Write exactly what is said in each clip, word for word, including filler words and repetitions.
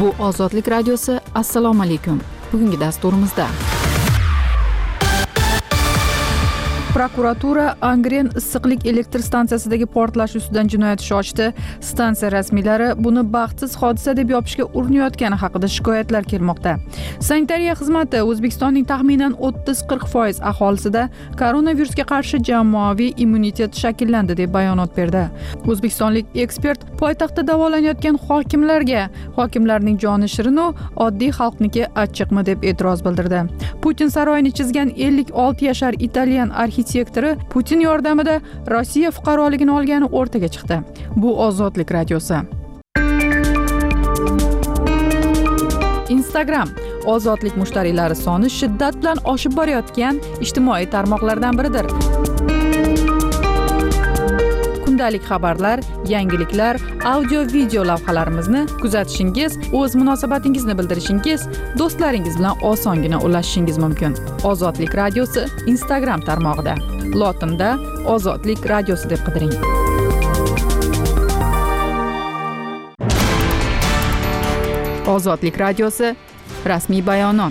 Bu Ozodlik radiosi. Assalomu alaykum. Bugungi dasturimizda prokuratura Angren issiqlik elektr stansiyasidagi portlash ustidan jinoyat ishi ochdi. Stansiya rasmiylari buni baxtsiz hodisa deb yopishga urinayotgani haqida shikoyatlar kelmoqda. Sanitariya xizmati O'zbekistonning taxminan o'ttiz qirq foiz aholisida koronavirusga qarshi jamoaviy immunitet shakllandi deb bayonot berdi. O'zbekistonlik ekspert poytaxtda davolanayotgan hokimlarga hokimlarning joni shirin-u, oddiy xalqniki achchiqmi deb e'tiroz bildirdi. Putin saroyini chizgan ellik olti yashar italyan arxitektori Putin yordamida Rossiya fuqaroligini olgani o'rtaga chiqdi. Bu Ozodlik radiosi. Instagram ozodlik mushtariylari soni shiddat bilan oshib borayotgan ijtimoiy tarmoqlardan biridir. Kundalik xabarlar, yangiliklar, audio-video lavhalarimizni kuzatishingiz, o'z munosabatingizni bildirishingiz, do'stlaringiz bilan osongina ulashishingiz mumkin. Ozodlik radiosi Instagram tarmog'ida. Lotinda Ozodlik radiosi deb qidiring. Ozodlik radiosi rasmiy bayonot.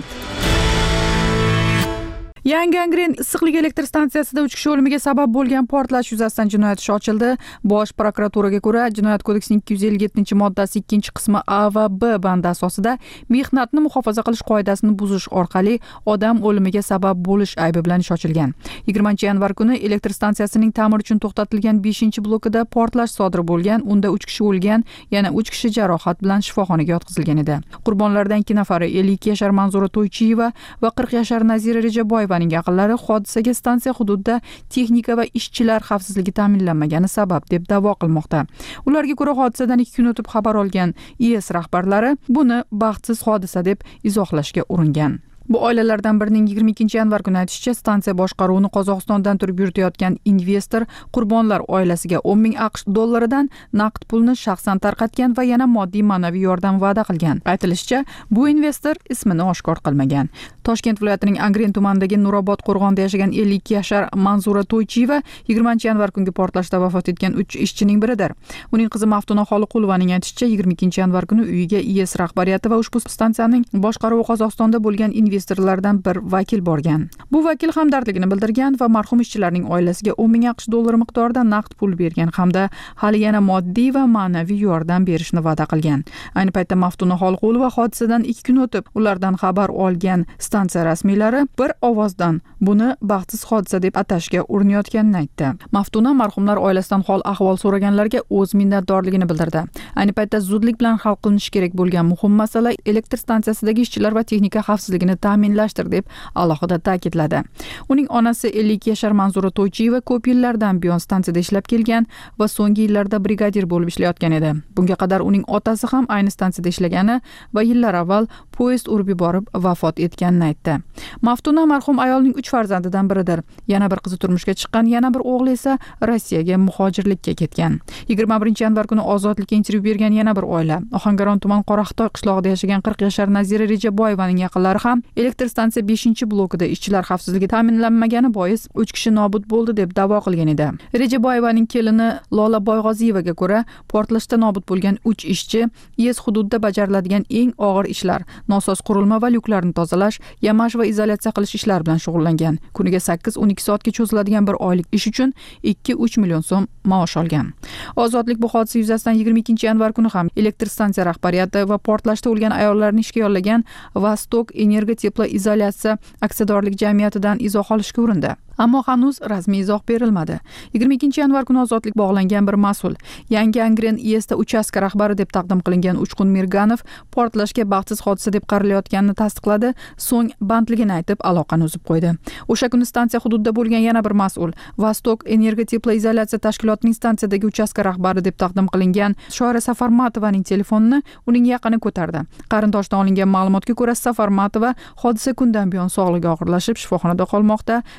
Yangi Angren issiqlik elektr stansiyasida uch kishi o'limiga sabab bo'lgan portlash yuzasidan jinoyat ishi ochildi. Bosh prokuraturaga ko'ra, Jinoyat kodeksining ikki yuz ellik yettinchi moddasi ikkinchi qismi A va B bandi asosida mehnatni muhofaza qilish qoidasini buzish orqali odam o'limiga sabab bo'lish aybi bilan ish ochilgan. yigirmanchi yanvar kuni elektr stansiyasining ta'mir uchun to'xtatilgan beshinchi blokida portlash sodir bo'lgan. Unda uch kishi o'lgan, yana uch kishi jarohat bilan shifoxonaga yotqizilgan edi. Qurbonlardan ikki nafari ellik ikki yashar Manzura To'ychiyeva va qirq yashar Nazira Rejaboyeva yaqinlari hodisaga stansiya hududida texnika va ishchilar xavfsizligi ta'minlanmagani sabab deb da'vo qilmoqda. Ularga ko'ra, hodisadan ikki kun o'tib xabar olgan I S rahbarlari buni baxtsiz hodisa deb izohlashga uringan. Bu oilalardan birining yigirma ikkinchi yanvar kuni aytishicha, stansiya boshqaruvini Qozog'istondan turib yuritayotgan investor qurbonlar oilasiga o'n ming AQSh dollaridan naqd pulni shaxsan tarqatgan va yana moddiy ma'naviy yordam va'da qilgan. Aytilishicha, bu investor ismini oshkor qilmagan. Toshkent viloyatining Angren tumanidagi Nurobod qo'rg'onida yashagan ellik ikki yashar Manzura To'ychiyeva yigirmanchi yanvar kungi portlashda vafot etgan uch ishchining biridir. Uning qizi Maftuna Xoliqulovaning aytishicha, yigirma ikkinchi yanvar kuni uyiga I S rahbariyati va ushbu stansiyaning boshqaruvi Qozog'istonda bo'lgan investorlardan bir vakil borgan. Bu vakil hamdardligini bildirgan va marhum ishchilarning oilasiga o'n ming AQSh dollari miqdorida naqd pul bergan hamda hali yana moddiy va ma'naviy yordam berishni va'da qilgan. Ayni paytda Maftuna Xoliqulova hodisadan ikki kun o'tib ulardan xabar olgan stansiya rasmiylari bir ovozdan buni baxtsiz hodisa deb atashga urinayotganini aytdi. Maftuna marhumlar oilasidan hol ahvol so'raganlarga o'z minnatdorligini bildirdi. Ayni paytda zudlik bilan hal qilinishi kerak bo'lgan muhim masala elektr stansiyasidagi ishchilar va texnika xavfsizligini ta'minlashdir deb alohida ta'kidladi. Uning onasi ellik yashar Manzura To'ychiyeva ko'p yillardan buyon stansiyada ishlab kelgan va so'nggi yillarda brigadir bo'lib ishlayotgan edi. Bunga qadar uning otasi ham ayni stansiyada ishlagani va yillar avval poyezd urib yuborib vafot etganini aytdi. Maftuna marhum ayolning uch farzandidan biridir. Yana bir qizi turmushga chiqqan, yana bir o'g'li esa Rossiyaga muhojirlikka ketgan. yigirma birinchi yanvar kuni Ozodlikka intervyu bergan yana bir oila, Ohangaron tuman Qoraqitoy qishlog'ida yashagan qirq yashar Nazira Rejaboyevaning yaqinlari ham elektr stansiya beshinchi blokida ishchilar xavfsizligi ta'minlanmagani bois uch kishi nobud bo'ldi deb da'vo qilgan edi. Rejaboyevaning kelini Lola Boyg'oziyevaga ko'ra, portlashda nobud bo'lgan uch ishchi I S hududida bajariladigan eng og'ir ishlar, nosoz qurilma va lyuklarni tozalash, yamash va izolyatsiya qilish ishlari bilan shug'ullangan. Kuniga sakkiz o'n ikki soatga cho'ziladigan bir oylik ish uchun ikki uch million so'm maosh olgan. Ozodlik bu hodisa yuzasidan yigirma ikkinchi yanvar kuni ham elektr stansiya rahbariyati va portlashda o'lgan ayollarni ishga yollagan Vostok Energo Teplo izolyatsiya aksiyadorlik jamiyatidan izoh olishga urindi. Ammo hanuz rasmiy izoh berilmadi. yigirma ikkinchi yanvar kuni Ozodlik bog'langan bir mas'ul, yangi Angren I S da uchastka rahbari deb taqdim qilingan Uchqun Mirganov portlashga baxtsiz hodisa deb qaralayotganini tasdiqladi, so'ng bandligini aytib aloqani uzib qo'ydi. O'sha kuni stansiya hududida bo'lgan yana bir mas'ul, Vostok Energo Teplo izolyatsiya tashkilotining stansiyadagi uchastka rahbari deb taqdim qilingan Shoira Safarmatovaning telefonini uning yaqini ko'tardi. Qarindoshdan olingan ma'lumotga ko'ra, Safarmatova hodisa kundan buyon sog'lig'i og'irlashib shifoxonada qolmoqda va bir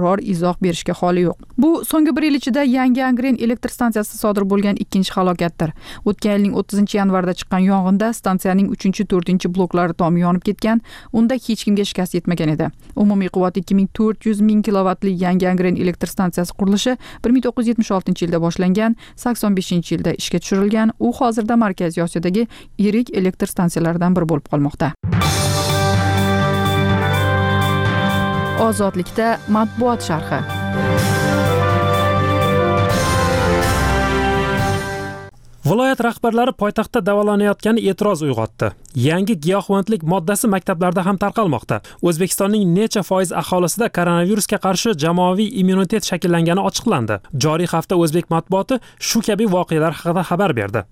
biror izoh berishga holi yo'q. Bu so'nggi bir yil ichida yangi Angren elektr stansiyasida sodir bo'lgan ikkinchi halokatdir. O'tgan yilning o'ttizinchi yanvarda chiqqan yong'inda stansiyaning uchinchi to'rtinchi bloklari tomi yonib ketgan, unda hech kimga shikast yetmagan edi. Umumiy quvvati ikki ming to'rt yuz ming kilovatli yangi Angren elektr stansiyasi qurilishi bir ming to'qqiz yuz yetmish oltinchi yilda boshlangan, sakson beshinchi yilda ishga tushirilgan. U hozirda Markaziy Osiyodagi yirik elektr stansiyalaridan biri bo'lib qolmoqda. Ozodlikda matbuot sharhi. Viloyat rahbarlari poytaxtda davolanayotgani e'tiroz uyg'otdi. Yangi giyohvandlik moddasi maktablarda ham tarqalmoqda. O'zbekistonning necha foiz aholisida koronavirusga qarshi jamoaviy immunitet shakllangani ochiqlandi. Joriy hafta o'zbek matbuoti shu kabi voqealar haqida xabar berdi.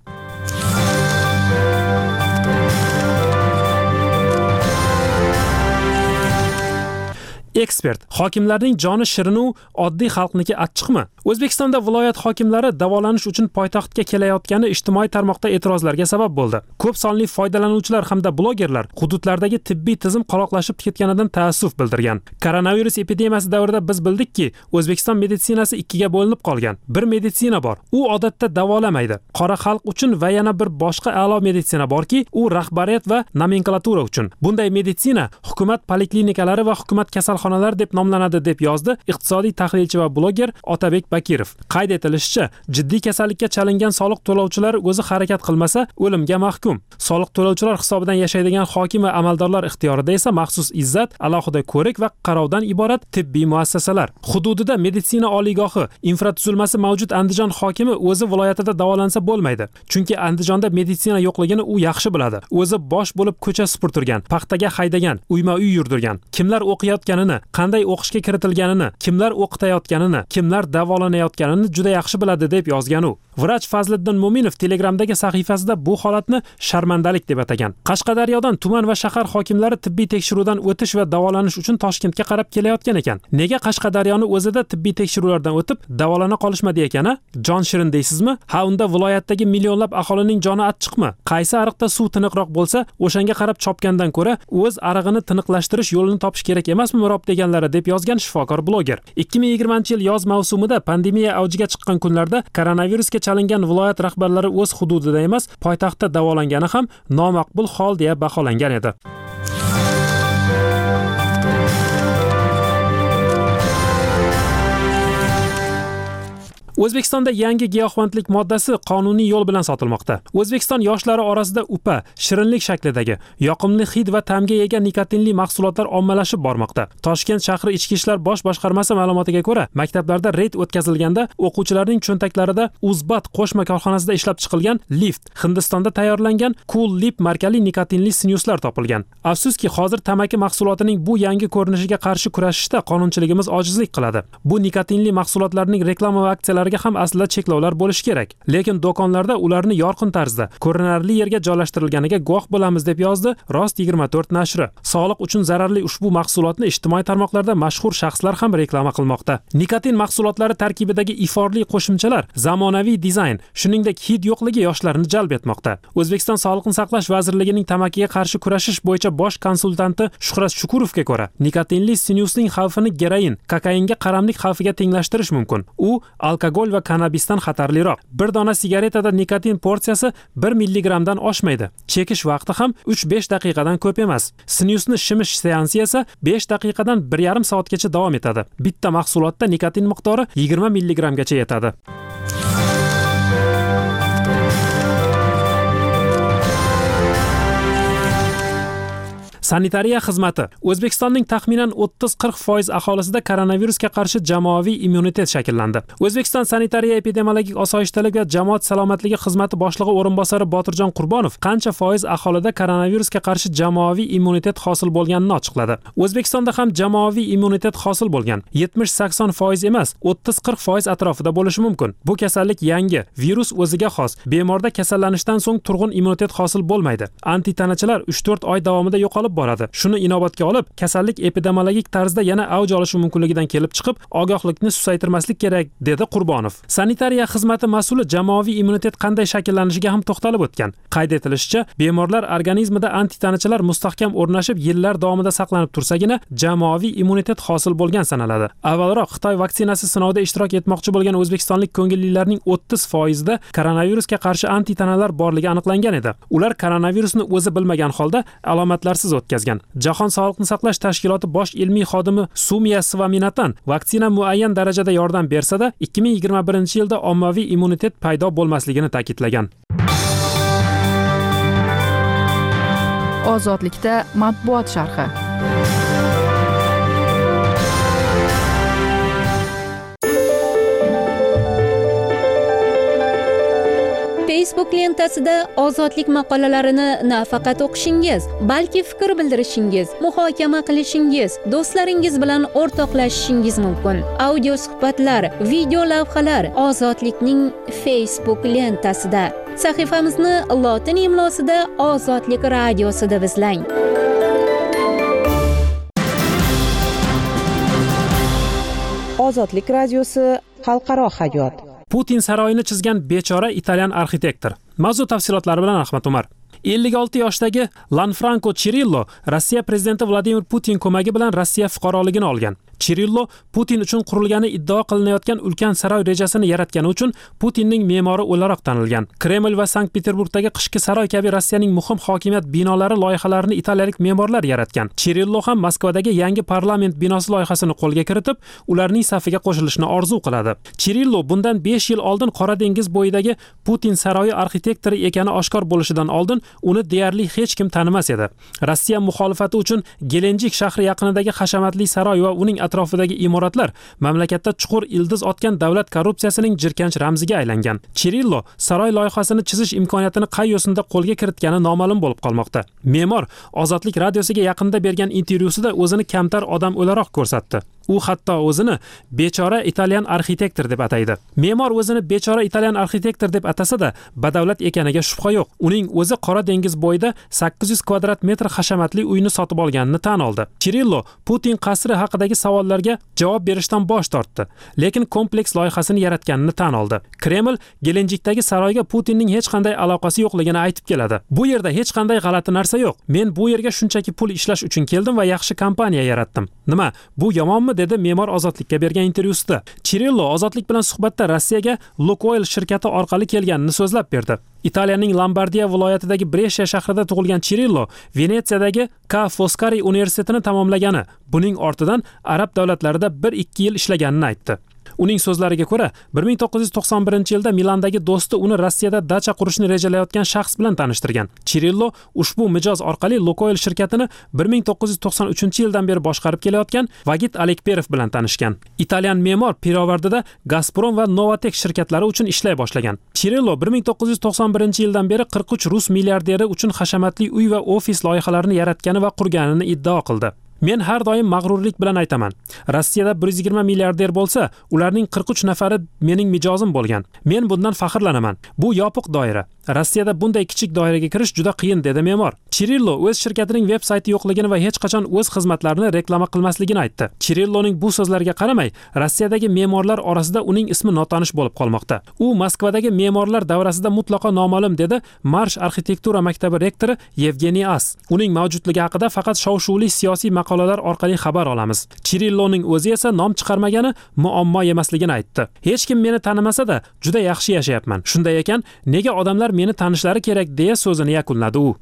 Ekspert: hokimlarning joni shirin-u oddiy xalqniki achchiqmi? O'zbekistonda viloyat hokimlari davolanish uchun poytaxtga kelayotgani ijtimoiy tarmoqda e'tirozlarga sabab bo'ldi. Ko'p sonli foydalanuvchilar hamda blogerlar hududlardagi tibbiy tizim qoloqlashib ketganidan taassuf bildirgan. Koronavirus epidemiyasi davrida biz bildikki, O'zbekiston meditsinasi ikkiga bo'linib qolgan. Bir meditsina bor, u odatda davolamaydi. Qora xalq uchun va yana bir boshqa a'lo meditsina borki, u rahbariyat va nomenklatura uchun. Bunday meditsina hukumat poliklinikalari va hukumat kasalxonalar deb nomlanadi, deb yozdi iqtisodiy tahlilchi va bloger Otabek Bakirov. Qayd etilishicha, jiddiy kasallikka chalingan soliq to'lovchilar o'zi harakat qilmasa, o'limga mahkum. Soliq to'lovchilar hisobidan yashaydigan hokim va amaldorlar ixtiyorida esa maxsus izzat, alohida ko'rik va qarovdan iborat tibbiy muassasalar. Hududida meditsina oliygohi, infratuzilmasi mavjud Andijon hokimi o'zi viloyatida davolansa bo'lmaydi. Chunki Andijonda meditsina yo'qligini u yaxshi biladi. O'zi bosh bo'lib ko'cha supurtirgan, paxtaga haydagan, uyma-uy yurdirgan. Kimlar o'qiyotganini, qanday o'qishga kiritilganini, kimlar o'qitayotganini, kimlar davolanayotganini juda yaxshi biladi, deb yozgan u. Vrach Fazliddin Mo'minov Telegramdagi sahifasida bu holatni sharmandalik deb atagan. Qashqadaryodan tuman va shahar hokimlari tibbiy tekshiruvdan o'tish va davolanish uchun Toshkentga qarab kelayotgan ekan. Nega Qashqadaryoni o'zida tibbiy tekshiruvlardan o'tib davolana qolishmadi ekana? Jon shirin deysizmi? Ha, unda viloyatdagi millionlab aholining joni achchiqmi? Qaysi ariqda suv tiniqroq bo'lsa, o'shanga qarab chopgandan ko'ra o'z arig'ini tiniqlashtirish yo'lini topish kerak emasmi mirob deganlari, deb yozgan shifokor bloger. ikki ming yigirmanchi yil yoz mavsumida pandemiya avjiga chiqqan kunlarda koronavirusga chalingan viloyat rahbarlari o'z hududida emas, poytaxtda davolangani ham nomaqbul hol deya baholangan edi. O'zbekistonda yangi giyohvandlik moddasi qonuniy yo'l bilan sotilmoqda. O'zbekiston yoshlari orasida upa, shirinlik shaklidagi, yoqimli hid va ta'mga ega nikotinli mahsulotlar ommalashib bormoqda. Toshkent shahri Ichki ishlar bosh boshqarmasi ma'lumotiga ko'ra, maktablarda reyd o'tkazilganda o'quvchilarning cho'ntaklarida Uzbat qo'shma korxonasida ishlab chiqilgan Lift, Hindistonda tayyorlangan Cool Lip markali nikotinli snuslar topilgan. Afsuski, hozir tamaki mahsulotining bu yangi ko'rinishiga qarshi kurashishda qonunchiligimiz ojizlik qiladi. Bu nikotinli mahsulotlarning reklama va aksiyalari ham aslida cheklovlar bo'lishi kerak. Lekin do'konlarda ularni yorqin tarzda, ko'rinarli yerga joylashtirilganiga guvoh bo'lamiz, deb yozdi Rost yigirma to'rt nashri. Sog'liq uchun zararli ushbu mahsulotni ijtimoiy tarmoqlarda mashhur shaxslar ham reklama qilmoqda. Nikotin mahsulotlari tarkibidagi iforli qo'shimchalar, zamonaviy dizayn, shuningdek hid yo'qligi yoshlarni jalb etmoqda. O'zbekiston Sog'liqni saqlash vazirligining tamakiga qarshi kurashish bo'yicha bosh konsultanti Shuhrat Shukurovga ko'ra, nikotinli snusning xavfini geroin, kokainga qaramlik xavfiga tenglashtirish mumkin. U alkogol va kannabisdan xatarliroq. Bir dona sigaretada nikotin porsiyasi bir milligramdan oshmaydi. Chekish vaqti ham uch besh daqiqadan ko'p emas. Snusni shimish seansi esa besh daqiqadan bir yarim soatgacha davom etadi. Bitta mahsulotda nikotin miqdori yigirma milligramgacha yetadi. Sanitariya xizmati. O'zbekistonning taxminan o'ttiz qirq foiz aholisida koronavirusga qarshi jamoaviy immunitet shakllandi. O'zbekiston sanitariya epidemiologik osoyishtalik va jamoat salomatligi xizmati boshlig'i o'rinbosari Botirjon Qurbonov qancha foiz aholida koronavirusga qarshi jamoaviy immunitet hosil bo'lganini ochiqladi. O'zbekistonda ham jamoaviy immunitet hosil bo'lgan. yetmish sakson foiz emas, o'ttiz qirq foiz atrofida bo'lishi mumkin. Bu kasallik yangi, virus o'ziga xos. Bemorda kasallanishdan so'ng turg'un immunitet hosil bo'lmaydi. Antitanachalar uch to'rt oy davomida yo'qolib boradi. Shuni inobatga olib, kasallik epidemiologik tarzda yana avj olishi mumkinligidan kelib chiqib, ogohlikni susaytirmaslik kerak, dedi Qurbonov. Sanitariya xizmati mas'uli jamoaviy immunitet qanday shakllanishiga ham to'xtalib o'tgan. Qayd etilishicha, bemorlar organizmida antitanachalar mustahkam o'rnashib, yillar davomida saqlanib tursagina jamoaviy immunitet hosil bo'lgan sanaladi. Avvalroq Xitoy vaksinasi sinovida ishtirok etmoqchi bo'lgan o'zbekistonlik ko'ngillilarning o'ttiz foizida koronavirusga qarshi antitanalar borligi aniqlangan edi. Ular koronavirusni o'zi bilmagan holda alomatlarsiz o'tkazgan. Jahon sog'liqni saqlash tashkiloti bosh ilmiy xodimi Sumiya Svaminatan vaksina muayyan darajada yordam bersa-da, ikki ming yigirma birinchi yilda ommaviy immunitet paydo bo'lmasligini ta'kidlagan. Ozodlikda matbuot sharhi. Facebook lentasida ozodlik maqolalarini nafaqat o'qishingiz, balki fikr bildirishingiz, muhokama qilishingiz, do'stlaringiz bilan o'rtoqlashishingiz mumkin. Audio suhbatlar, video lavhalar ozodlikning Facebook lentasida. Sahifamizni lotin imlosida Ozodlik radiosi deb izlang. Ozodlik radiosi xalqaro hayot. Putin saroyini chizgan bechora italyan arxitektor. Mavzu tafsilotlari bilan Ahmad Umar. ellik olti yoshdagi Lanfranco Cirillo Rossiya prezidenti Vladimir Putin ko'magi bilan Rossiya fuqaroligini olgan. Cirillo Putin uchun qurilgani iddao qilinayotgan ulkan saroy rejasini yaratgani uchun Putinning me'mori o'laroq tanilgan. Kreml va Sankt-Peterburgdagi qishki saroy kabi Rossiyaning muhim hokimiyat binolari loyihalarini italiyalik me'morlar yaratgan. Cirillo ham Moskvadagi yangi parlament binosi loyihasini qo'lga kiritib, ularning safiga qo'shilishni orzu qiladi. Cirillo bundan besh yil oldin Qora dengiz bo'yidagi Putin saroyi arxitektori ekani oshkor bo'lishidan oldin uni deyarli hech kim tanimas edi. Rossiya muxolifati uchun Gelenjik shahri yaqinidagi hashamatli saroy va uning atrofidagi imoratlar mamlakatda chuqur ildiz otgan davlat korrupsiyasining jirkanch ramziga aylangan. Cirillo saroy loyihasini chizish imkoniyatini qay yo'sinda qo'lga kiritgani noma'lum bo'lib qolmoqda. Me'mor Ozodlik radiosiga yaqinda bergan intervyusida o'zini kamtar odam o'laroq ko'rsatdi. U hatto o'zini bechora italyan arxitektor deb ataydi. Me'mor o'zini bechora italyan arxitektor deb atasa-da, badavlat ekaniga shubha yo'q. Uning o'zi Qora dengiz bo'yida sakkiz yuz kvadrat metr hashamatli uyni sotib olganini tan oldi. Cirillo Putin qasri haqidagi savollarga javob berishdan bosh tortdi, lekin kompleks loyihasini yaratganini tan oldi. Kreml Gelenjikdagi saroyga Putinning hech qanday aloqasi yo'qligini aytib keladi. Bu yerda hech qanday g'alati narsa yo'q. Men bu yerga shunchaki pul ishlash uchun keldim va yaxshi kompaniya yaratdim. Nima, bu yomonmi? dedi me'mor Ozodlikka bergan intervyusida. Cirillo Ozodlik bilan suhbatda Rossiyaga Lukoil shirkati orqali kelganini so'zlab berdi. Italiyaning Lombardiya viloyatidagi Brescia shahrida tug'ilgan Cirillo Venetsiyadagi Ca' Foscari universitetini tamomlagani, buning ortidan arab davlatlarida bir ikki yil ishlaganini aytdi. Uning so'zlariga ko'ra, bir ming to'qqiz yuz to'qson birinchi yilda Milandagi do'sti uni Rossiyada dacha qurishni rejalayotgan shaxs bilan tanishtirgan. Cirillo ushbu mijoz orqali Lukoil shirkatini bir ming to'qqiz yuz to'qson uchinchi yildan beri boshqarib kelayotgan Vagit Alekperov bilan tanishgan. Italyan me'mor pirovardida Gazprom va Novatek shirkatlari uchun ishlay boshlagan. Cirillo bir ming to'qqiz yuz to'qson birinchi yildan beri qirq uch rus milliarderi uchun hashamatli uy va ofis loyihalarini yaratgani va qurganini iddao qildi. Men har doim mag'rurlik bilan aytaman. Rossiyada bir yuz yigirma milliarder bo'lsa, ularning qirq uch nafari mening mijozim bo'lgan. Men bundan faxrlanaman. Bu yopiq doira. Rossiyada bunday kichik doiraga kirish juda qiyin, dedi me'mor. Cirillo o'z shirkatining veb-sayti yo'qligini va hech qachon o'z xizmatlarini reklama qilmasligini aytdi. Cirilloning bu so'zlariga qaramay, Rossiyadagi me'morlar orasida uning ismi notanish bo'lib qolmoqda. U Moskvadagi me'morlar davrasida mutlaqo noma'lum, dedi Marsh arxitektura maktabi rektori Yevgeniy As. Uning mavjudligi haqida faqat shov-shuvli siyosiy maqolalar orqali xabar olamiz. Cirilloning o'zi esa nom chiqarmagani muammo emasligini aytdi. Hech kim meni tanimasa-da, juda yaxshi yashayapman. Shunday ekan, nega odamlar meni tanishlari kerak, deya so'zini yakunladi u.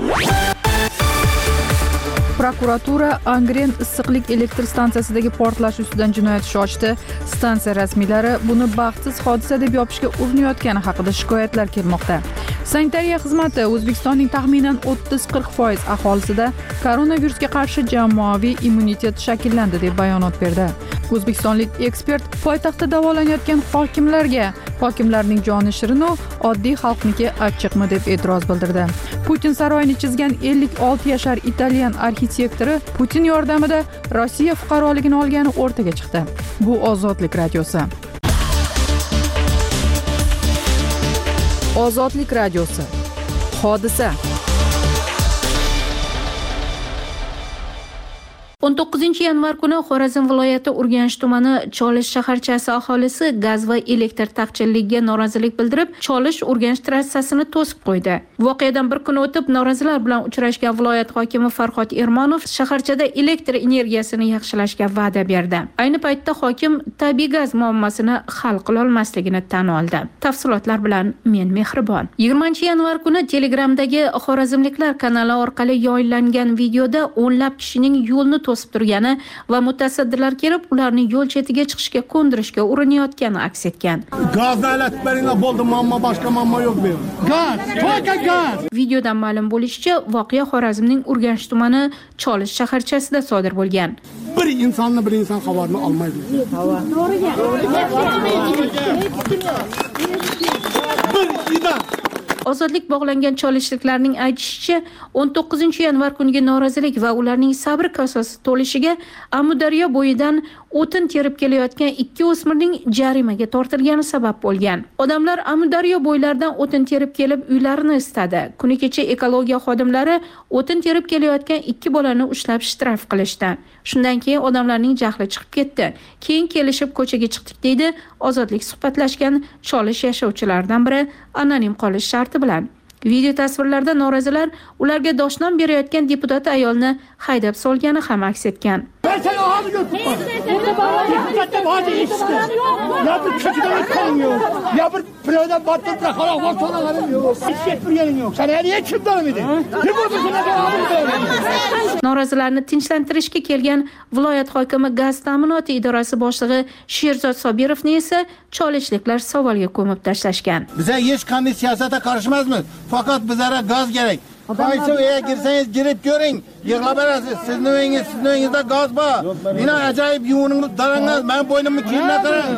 Prokuratura Angren issiqlik elektr stansiyasidagi portlash ustidan jinoyat ishi ochdi. Stansiya rasmiylari buni baxtsiz hodisa deb yopishga urinayotgani haqida shikoyatlar kelmoqda. Sanitariya xizmati O'zbekistonning taxminan o'ttiz qirq foiz aholisida koronavirusga qarshi jamoaviy immunitet shakllandi deb bayonot berdi. O'zbekistonlik ekspert poytaxtda davolanayotgan hokimlarga hokimlarning joni shirinu oddiy xalqniki achchiqmi deb e'tiroz bildirdi. Putin saroyini chizgan ellik olti yashar italyan arxitektori Putin yordamida Rossiya fuqaroligini olgani o'rtaga chiqdi. Bu Ozodlik radiosi. Ozodlik radiosi. Hodisa. o'n to'qqizinchi yanvar kuni Xorazm viloyati Urganch tumani Cholish shaharchasi aholisi gaz va elektr taqchilligiga norozilik bildirib, Cholish Urganch trassasini to'sib qo'ydi. Voqeadan bir kun o'tib norozilar bilan uchrashgan viloyat hokimi Farhod Ermonov shaharchada elektr energiyasini yaxshilashga va'da berdi. Ayni paytda hokim tabiiy gaz muammosini hal qila olmasligini tan oldi. Tafsilotlar bilan men Mehribon. yigirmanchi yanvar kuni Telegramdagi Xorazmliklar kanali orqali yoyillangan videoda o'nlab kishining yo'lni to'sib turgani va mutasaddilar kelib ularni yo'l chetiga chiqishga ko'ndirishga urinayotgani aks etgan. Gazdan alatib beringlar bo'ldi, muammo boshqa muammo yo'q bu. Gaz, to'ka gaz. Videodan ma'lum bo'lishicha, voqea Xorazmning Urganch tumani Cholish shaharchasida sodir bo'lgan. Bir insonni bir inson xabarini olmaydi. Bir idan Ozodlik bog'langan cholishliklarning aytishicha, o'n to'qqizinchi yanvar kuniga norozilik va ularning sabr kosasi to'lishiga Amudaryo bo'yidan o'tin terib kelayotgan ikki o'smirning jarimaga tortilgani sabab bo'lgan. Odamlar Amudaryo bo'ylaridan o'tin terib kelib uylarini istadi. Kuni kecha ekologiya xodimlari o'tin terib kelayotgan ikki bolani ushlab shtraf qilishdi. Shundan keyin odamlarning jahli chiqib ketdi. Keyin kelishib ko'chaga chiqdik deydi Ozodlik suhbatlashgan Cholish yashovchilaridan biri anonim qolish sharti bilan. Video tasvirlarda norozilar ularga doshnom berayotgan deputat ayolni haydab solgani ham aks etgan. ben seni ağzı götürüp bak. Депутаттан hadi işte. Ya bir kötüden kan yok. Ya bir pirada battı da hala var sonra galim yok. Hiç bir yerin yok. Sen niye kimden mi? Ne buldun sana da ağzı Norozilarni tinchlantirishga kelgan viloyat hokimi gaz ta'minoti idorasi boshlig'i Sherzod Sobirovni esa cholishliklar savolga ko'mib tashlashgan. Bize hiç qanday siyosata qarashimizmi? Fakat bizlere gaz gerek. Qaysi uya girsangiz girib ko'ring, yig'lab berasiz. Sizning uyingiz, sizning uyingizda gaz bor. Meni ajoyib yuviningni darangiz, men bo'ynimni kiyimlar qarang.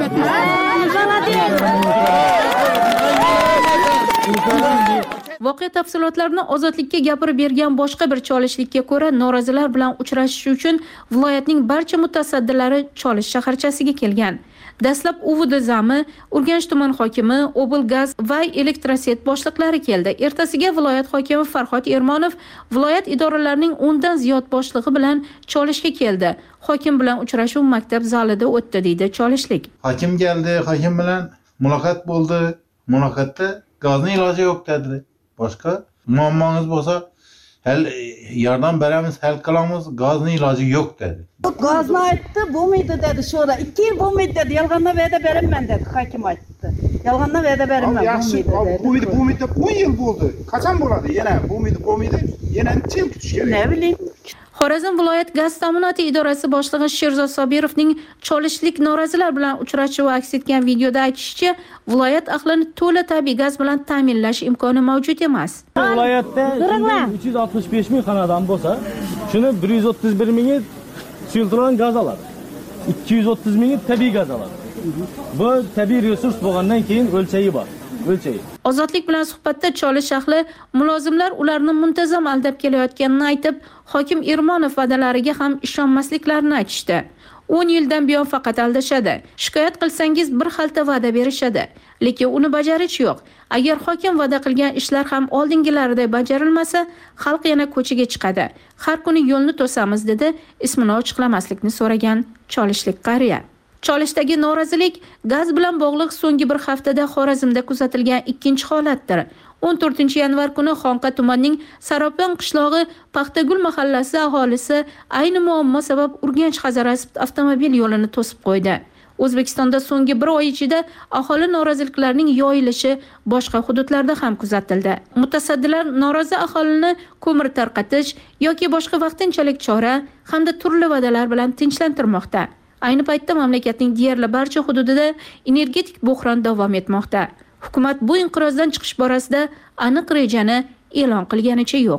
Voqea tafsilotlarini Ozodlikka gapirib bergan boshqa bir cholishlikka ko'ra, norozilar bilan uchrashish uchun viloyatning barcha mutasaddilari Cholish shaharchasiga kelgan. Dastlab Uvud Zami, Urganch tuman hokimi, Oblgaz va Elektroset boshliqlari keldi. Ertasiga viloyat hokimi Farhod Ermonov viloyat idoralarining o'ndan ziyod boshlig'i bilan Cholishga keldi. Hokim bilan uchrashuv maktab zalida o'tdi deydi Cholishlik. Hokim keldi, hokim bilan muloqot bo'ldi. Muloqotda gazning iloji yo'q dedi. Boshqa muammongiz bo'lsa, hal yordam beramiz, hal qilamiz, gazning iloji yo'q dedi. Gazni aytdi, bo'lmaydi dedi şurada. ikki yil bo'lmaydi dedi. Yolg'ondan va'da beraman dedi, hokim aytdi. Yolg'ondan va'da beraman bo'lmaydi dedi. Bo'lmaydi, bo'lmaydi deb o'n yil bo'ldi. Qachon bo'ladi? Yana bo'lmaydi, bo'lmaydi. Yana necha yil kutish kerak? Ne bileyim. Xorazm viloyat gaz ta'minoti idorasi boshlig'i Sherzod Sobirovning cholishlik norozilar bilan uchrashuvi aks etgan videoda aytishicha, viloyat ahlini to'la tabiiy gaz bilan ta'minlash imkoni mavjud emas. Viloyatda uch yuz oltmish besh ming xonadon bo'lsa, shuni bir yuz o'ttiz bir mingi suyultirilgan gaz oladi. ikki yuz o'ttiz mingi tabiiy gaz oladi. Bu tabiiy resurs bo'lgandan keyin o'lchayi bor. O'lchayi. Ozodlik bilan suhbatda Cholish ahli mulozimlar ularni muntazam aldab kelayotganini aytib, hokim Ermonov va'dalariga ham ishonmasliklarini aytishdi. o'n yildan buyon faqat aldashadi. Shikoyat qilsangiz bir xalta va'da berishadi, lekin uni bajarish yo'q. Agar hokim va'da qilgan ishlar ham oldingilaridek bajarilmasa, xalq yana ko'chaga chiqadi. Har kuni yo'lni to'samiz dedi, ismini ochiqlamaslikni so'ragan Cholishlik qariya. Cholishdagi norozilik gaz bilan bog'liq so'nggi bir haftada Xorazmda kuzatilgan ikkinchi holatdir. o'n to'rtinchi yanvar kuni Xonqa tumanining Saropyon qishlog'i Paxtagul mahallasi aholisi ayni muammo sabab Urganch Hazarasp avtomobil yo'lini to'sib qo'ydi. O'zbekistonda so'nggi bir oy ichida aholi noroziliklarining yoyilishi boshqa hududlarda ham kuzatildi. Mutasaddilar norozi aholini ko'mir tarqatish yoki boshqa vaqtinchalik chora hamda turli va'dalar bilan tinchlantirmoqda. Ayni paytda mamlakatning deyarli barcha hududida energetik bo'hron davom etmoqda. Hukumat bu inqirozdan chiqish borasida aniq rejani e'lon qilganicha yo'q.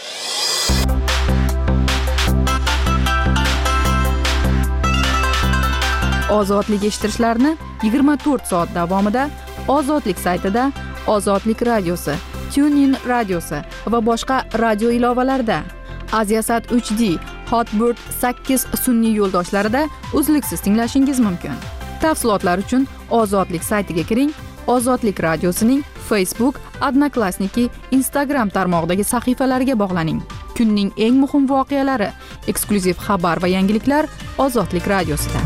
Ozodlik eshittirishlarni yigirma to'rt soat davomida Ozodlik saytida, Ozodlik radiosi, TuneIn radiosi va boshqa radio ilovalarida, Aziasat uch D, Hotbird sakkiz sun'iy yo'ldoshlarida uzluksiz tinglashingiz mumkin. Tafsilotlar uchun Ozodlik saytiga kiring. Ozodlik radiosining Facebook, Odnoklassniki, Instagram tarmog'idagi sahifalariga bog'laning. Kunning eng muhim voqealari, eksklyuziv xabar va yangiliklar Ozodlik radiosida.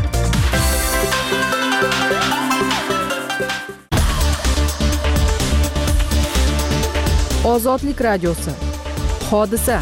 Ozodlik radiosi. Hodisa.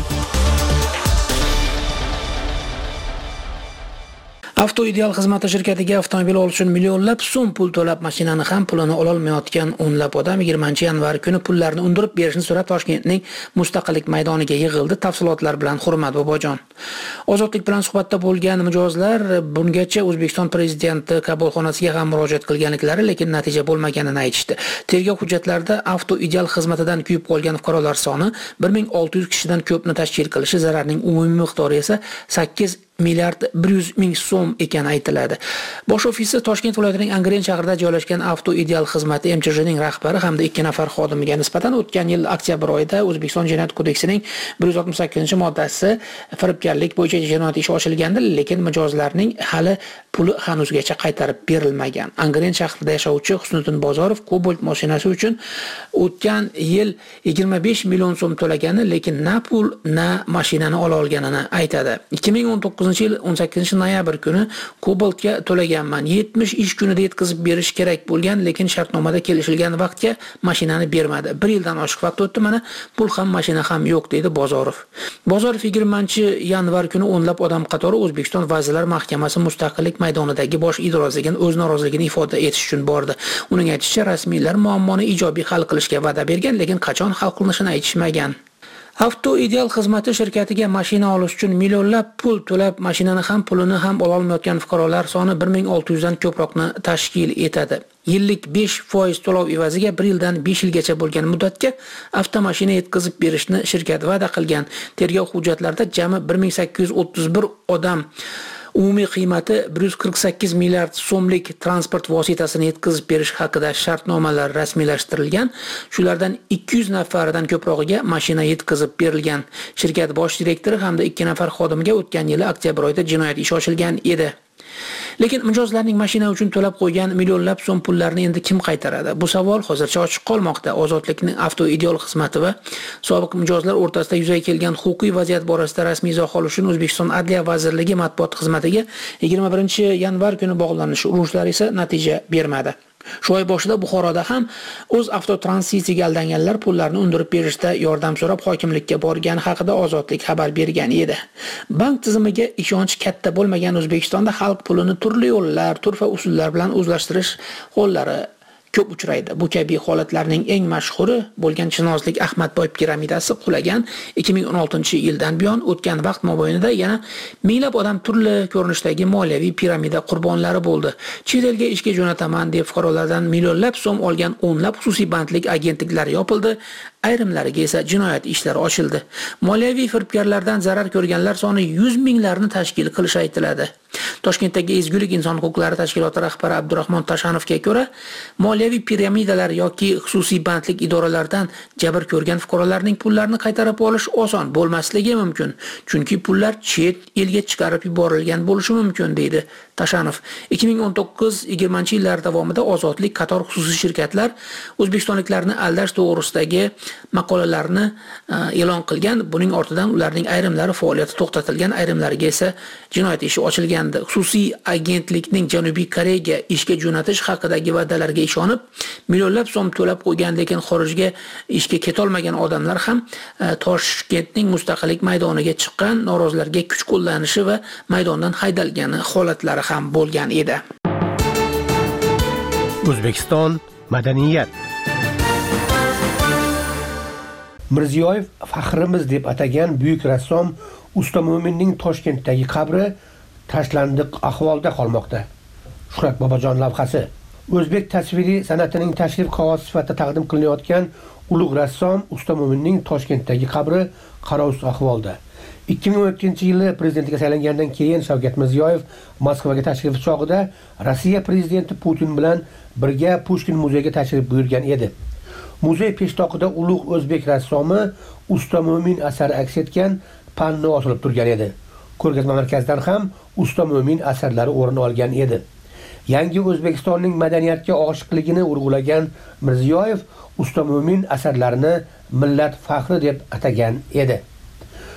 Avtoideal xizmati shirkatiga avtomobil olish uchun millionlab so'm pul to'lab, mashinani ham pulini ola olmayotgan o'nlab odam yigirmanchi yanvar kuni pullarni undirib berishni so'rab Toshkentning Mustaqillik maydoniga yig'ildi. Tafsilotlar bilan Hurmat Bobojon. Ozodlik bilan suhbatda bo'lgan mijozlar bungacha O'zbekiston prezidenti qabulxonasiga ham murojaat qilganliklari, lekin natija bo'lmaganini aytishdi. Tergov hujjatlarida avtoideal xizmatidan kuyib qolgan fuqarolar soni bir ming olti yuz kishidan ko'pni tashkil qilishi, zararning umumiy miqdori esa sakkiz milliard bir yuz ming so'm ekani aytiladi. Bosh ofisi Toshkent viloyatining Angren shahrida joylashgan Avtoideal xizmati M Ch Jning rahbari hamda ikki nafar xodimiga nisbatan o'tgan yil oktyabr oyida O'zbekiston Jinoyat kodeksining bir yuz oltmish sakkizinchi moddasi firibgarlik bo'yicha jinoyat ishi ochilgandi, lekin mijozlarning hali puli hanuzgacha qaytarib berilmagan. Angren shahrida yashovchi Husniddin Bozorov Cobalt mashinasi uchun o'tgan yil yigirma besh million so'm to'lagani, lekin na pul, na mashinani ola olganini aytadi. ikki ming o'n to'qqizinchi yil o'n sakkizinchi noyabr kuni Cobaltga to'laganman. yetmish ish kunida yetkazib berish kerak bo'lgan, lekin shartnomada kelishilgan vaqtga mashinani bermadi. bir yildan oshiq vaqt o'tdi, mana pul ham mashina ham yo'q, deydi Bozorov. Bozorov yigirmanchi yanvar kuni o'nlab odam qatori O'zbekiston Vazirlar Mahkamasi Mustaqillik maydonidagi bosh idorasiga o'z noroziligini ifoda etish uchun bordi. Uning aytishicha, rasmiylar muammoni ijobiy hal qilishga va'da bergan, lekin qachon hal qilinishini aytishmagan. Avtoideal xizmati shirkatiga mashina olish uchun millionlab pul to'lab, mashinani ham pulini ham ola olmayotgan fuqarolar soni bir ming olti yuz dan ko'proqni tashkil etadi. Yillik besh foiz to'lov evaziga bir yildan besh yilgacha bo'lgan muddatga avtomashina yetkazib berishni shirkat va'da qilgan. Tergov hujjatlarida jami bir ming sakkiz yuz o'ttiz bir odam umumiy qiymati bir yuz qirq sakkiz milliard so'mlik transport vositasini yetkazib berish haqida shartnomalar rasmiylashtirilgan. Shulardan ikki yuz nafaridan ko'prog'iga mashina yetkazib berilgan. Shirkat bosh direktori hamda ikki nafar xodimiga o'tgan yili oktyabr oyida jinoyat ishi ochilgan edi. Lekin mijozlarning mashina uchun to'lab qo'ygan millionlab so'm pullarni endi kim qaytaradi? Bu savol hozircha ochiq qolmoqda. Ozodlikning Avtoideal xizmati va sobiq mijozlar o'rtasida yuzaga kelgan huquqiy vaziyat borasida rasmiy izoh olish uchun O'zbekiston Adliya vazirligi matbuot xizmatiga yigirma birinchi yanvar kuni bog'lanish urushlari esa natija bermadi. Shu oy boshida Buxoroda ham o'z avtotransitiga aldanganlar pullarni undirib berishda yordam so'rab hokimlikka borgani haqida Ozodlik xabar bergan edi. Bank tizimiga ishonch katta bo'lmagan O'zbekistonda xalq pulini turli yo'llar, turfa usullar bilan o'zlashtirish hollari ko'p uchraydi. Bu kabi holatlarning eng mashhuri bo'lgan Chinozlik Ahmadboy piramidasi qulagan ikki ming o'n oltinchi yildan buyon o'tgan vaqt mobaynida yana minglab odam turli ko'rinishdagi moliyaviy piramida qurbonlari bo'ldi. Chet elga ishga jo'nataman deb fuqarolardan millionlab so'm olgan o'nlab xususiy bandlik agentliklari yopildi. Ayrimlariga esa jinoyat ishlari ochildi. Moliyaviy firibgarlardan zarar ko'rganlar soni yuz minglarni tashkil qilishi aytiladi. Toshkentdagi Ezgulik inson huquqlari tashkiloti rahbari Abdurahmon Tashanovga ko'ra, moliyaviy piramidalar yoki xususiy bandlik idoralaridan jabr ko'rgan fuqarolarning pullarini qaytarib olish oson bo'lmasligi mumkin, chunki pullar chet elga chiqarib yuborilgan bo'lishi mumkin, deydi Tashanov. ikki ming o'n to'qqiz yigirmanchi yillar davomida Ozodlik qator xususiy shirkatlar o'zbekistonliklarni aldash to'g'risidagi maqolalarni e'lon qilgan. Buning ortidan ularning ayrimlari faoliyati to'xtatilgan, ayrimlariga esa jinoyat ishi ochilgandi. Xususiy agentlikning Janubiy Koreyaga ishga jo'natish haqidagi va'dalarga ishonib, millionlab so'm to'lab qo'ygan, lekin xorijga ishga ketolmagan odamlar ham Toshkentning Mustaqillik maydoniga chiqqan, norozilarga kuch qo'llanishi va maydondan haydalgani holatlari ham bo'lgan edi. O'zbekiston madaniyat. Mirziyoyev faxrimiz deb atagan buyuk rassom Usta Mo'minning Toshkentdagi qabri tashlandiq ahvolda qolmoqda. Shuhrat Bobojon lavhasi. O'zbek tasviriy san'atining tashrif qog'ozi sifatida taqdim qilinayotgan ulug' rassom Usta Mo'minning Toshkentdagi qabri qarovsiz ahvolda. ikki ming o'n ikkinchi yili prezidentga saylangandan keyin Shavkat Mirziyoyev Moskvaga tashrifi chog'ida Rossiya prezidenti Putin bilan birga Pushkin muzeyiga tashrif buyurgan edi. Muzey peshtoqida ulug' o'zbek rassomi Usta Mo'min asari aks etgan panno osilib turgan edi. Ko'rgazma markazidan ham Usta Mo'min asarlari o'rin olgan edi. Yangi O'zbekistonning madaniyatga oshiqligini urg'ulagan Mirziyoyev Usta Mo'min asarlarini millat faxri deb atagan edi.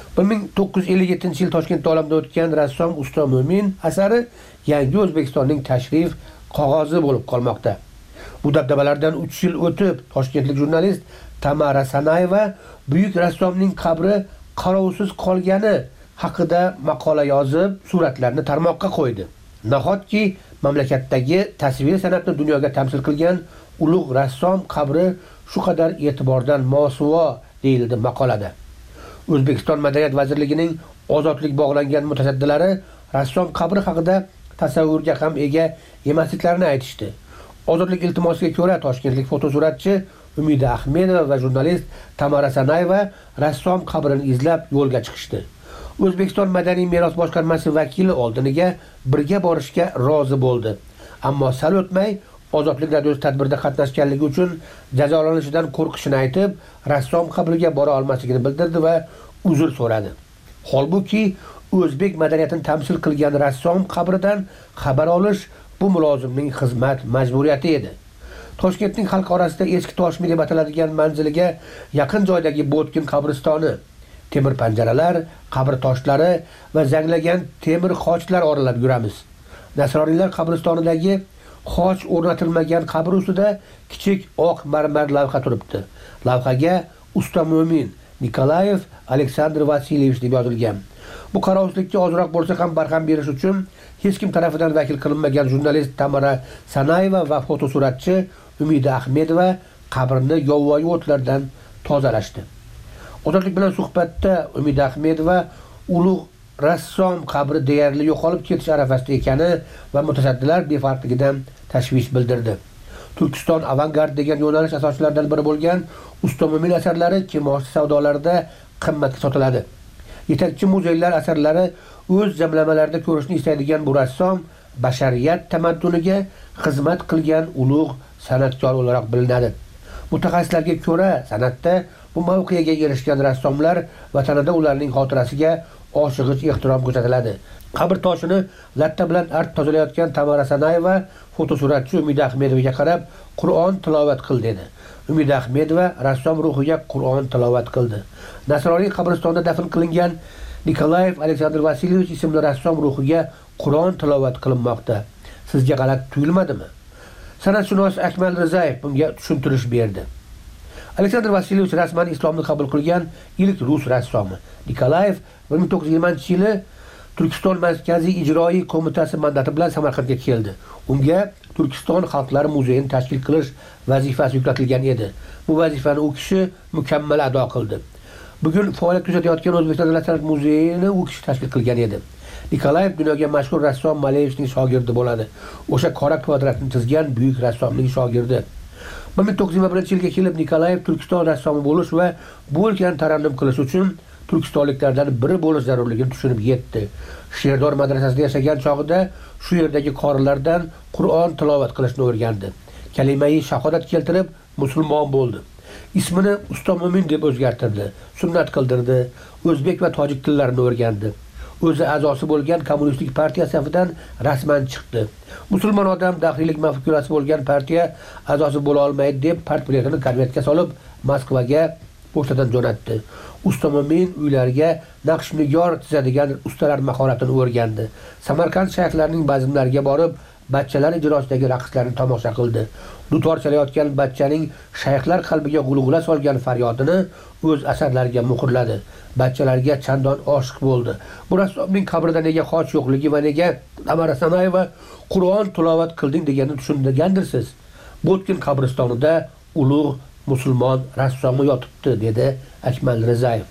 bir ming to'qqiz yuz ellik yettinchi yil Toshkentda olamdan o'tgan rassom Usto Mo'min asari yangi O'zbekistonning tashrif qog'ozi bo'lib qolmoqda. Bu dabdabalardan uch yil o'tib, toshkentlik jurnalist Tamara Sanayeva buyuk rassomning qabri qarovsiz qolgani haqida maqola yozib, suratlarni tarmoqqa qo'ydi. Nahotki mamlakatdagi tasvir san'atni dunyoga tamsil qilgan ulug' rassom qabri shu qadar e'tibordan mosuvo deyildi maqolada. O'zbekiston Madaniyat vazirligining ozodlik bog'langan mutasaddilari rassom qabri haqida tasavvurga ham ega emasliklarini aytishdi. Ozodlik iltimosiga ko'ra toshkentlik fotosuratchi Umida Ahmedova va jurnalist Tamara Sanayeva rassom qabrini izlab yo'lga chiqishdi. O'zbekiston Madaniy meros boshqarmasi vakili oldiniga birga borishga rozi bo'ldi. Ammo sal o'tmay Ozodlik radiosi tadbirda qatnashganligi uchun jazolanishidan qo'rqishini aytib, rassom qabriga bora olmasligini bildirdi va uzr so'radi. Holbuki o'zbek madaniyatini tamsil qilgan rassom qabridan xabar olish bu mulozimning xizmat majburiyati edi. Toshkentning xalq orasida eski Toshmi deb ataladigan manziliga yaqin joydagi Botkin qabristoni, temir panjaralar, qabr toshlari va zanglagan temir xochlar oralab yuramiz. Nasroniylar qabristonidagi xoch o'rnatilmagan qabr ustida kichik oq marmar lavha turibdi. Lavhaga Usto Mo'min Nikolayev Aleksandr Vasilyevich deb yozilgan. Bu qarovsizlikka ozroq bo'lsa ham barham berish uchun hech kim tomonidan vakil qilinmagan jurnalist Tamara Sanayeva va fotosuratchi Umida Ahmedova qabrni yovvoyi o'tlardan tozalashdi. Ozodlik bilan suhbatda Umida Ahmedova ulug' rassom qabri deyarli yo'qolib ketish arafasida ekani va mutasaddilar befarqligidan tashvish bildirdi. Turkiston avangard degan yo'nalish asoschilaridan biri bo'lgan Usto Mo'min asarlari kimosh savdolarida qimmatga sotiladi. Yetakchi muzeylar asarlari o'z jamlamalarida ko'rishni istaydigan bu rassom bashariyat tamadduniga xizmat qilgan ulug' san'atkor olarak bilinadi. Mutaxassislarga ko'ra, san'atda bu mavqega erishgan rassomlar vatanida ularning xotirasiga oshig'ich ehtirom ko'rsatiladi. Qabr toshini latta bilan art tozalayotgan Tamara Sanayeva fotosuratchi Umida Ahmedovaga qarab Qur'on tilovat qil dedi. Umida Ahmedova rassom ruhiga Qur'on tilovat qildi. Nasroniy qabristonida dafn qilingan Nikolayev Aleksandr Vasilyevich ismli rassom ruhiga Qur'on tilovat qilinmoqda. Sizga g'alati tuyulmadimi? San'atshunos Akmal Rizayev bunga tushuntirish berdi. Aleksandr Vasilyevich rasman islomni qabul qilgan ilk rus rassomi. Nikolayev bir ming to'qqiz yuz yigirmanchi yili Turkiston Markaziy ijroiy qo'mitasi mandati bilan Samarqandga keldi. Unga Turkiston Xalqlari muzeyini tashkil qilish vazifasi yuklatilgan edi. Bu vazifani u kishi mukammal ado qildi. Bugun faoliyat ko'rsatayotgan O'zbekiston Davlat san'at muzeyini u kishi tashkil qilgan edi. Nikolayev dunyoga mashhur rassom Maleyevning shogirdi bo'ladi. O'sha qora kvadratni chizgan buyuk rassomning shogirdi. bir ming to'qqiz yuz yigirma birinchi yilga kelib Nikolayev Turkiston rassomi bo'lish va bu o'lkani tarannum qilish uchun turkistonliklardan biri bo'lish zarurligini tushunib yetdi. Sherdor madrasasida yashagan chog'ida shu yerdagi qorilardan Qur'on tilovat qilishni o'rgandi. Kalimai shahodat keltirib musulmon bo'ldi. Ismini Usto Mo'min deb o'zgartirdi, sunnat qildirdi, o'zbek va tojik tillarini o'rgandi. O'zi a'zosi bo'lgan kommunistik partiya safidan rasman chiqdi. Musulmon odam daxiylik mafkurasi bo'lgan partiya a'zosi bo'la olmaydi deb part biletini konvertga solib Moskvaga pochtadan jo'natdi. Usto Mo'min uylariga naqsh-nigor chizadigan ustalar mahoratini o'rgandi. Samarqand shayxlarining bazmlariga borib, bachchalar ijrosidagi raqslarni tomosha qildi. Dutor chalayotgan bachchaning shayxlar qalbiga g'ulg'ula solgan faryodini o'z asarlariga muhrladi. Bachchalarga chandon oshiq bo'ldi. Bu rassomning qabrida nega xoch yo'qligi va nega Tamara Sanayeva Qur'on tilovat qilding deganini tushungandirsiz. Botkin qabristonida ulug' musulmon rassomi yotibdi, dedi Akmal Rizayev.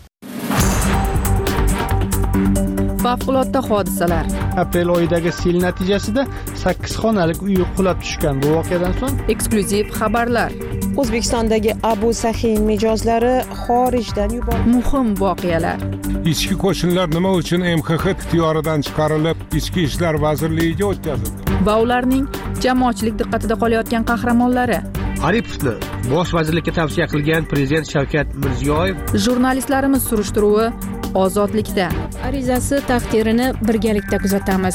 Favqulodda hodisalar. Aprel oyidagi sel natijasida sakkiz xonalik uy qulab tushgan. Bu voqeadan so'ng eksklyuziv xabarlar. O'zbekistondagi Abu Sahin mijozlari xorijdan yuborildi. Muhim voqealar. Ichki qo'shinlar nima uchun M X X ixtiyoridan chiqarilib, Ichki ishlar vazirligiga o'tkazildi? Va ularning jamoatchilik diqqatida qolayotgan qahramonlari. Aripovni bosh vazirlikka tavsiya qilgan prezident Shavkat Mirziyoyev. Jurnalistlarimiz surishtiruvi ozodlikda. Arizasi taqdirini birgalikda kuzatamiz.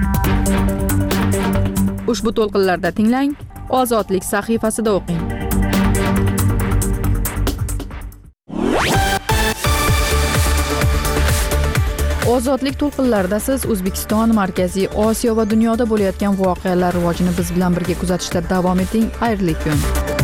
Ushbu to'lqinlarda tinglang, Ozodlik sahifasida o'qing. Ozodlik to'lqinlarida siz O'zbekiston, Markaziy Osiyo va dunyoda bo'layotgan voqealar rivojini biz bilan birga kuzatishda davom eting. Xayrli kun.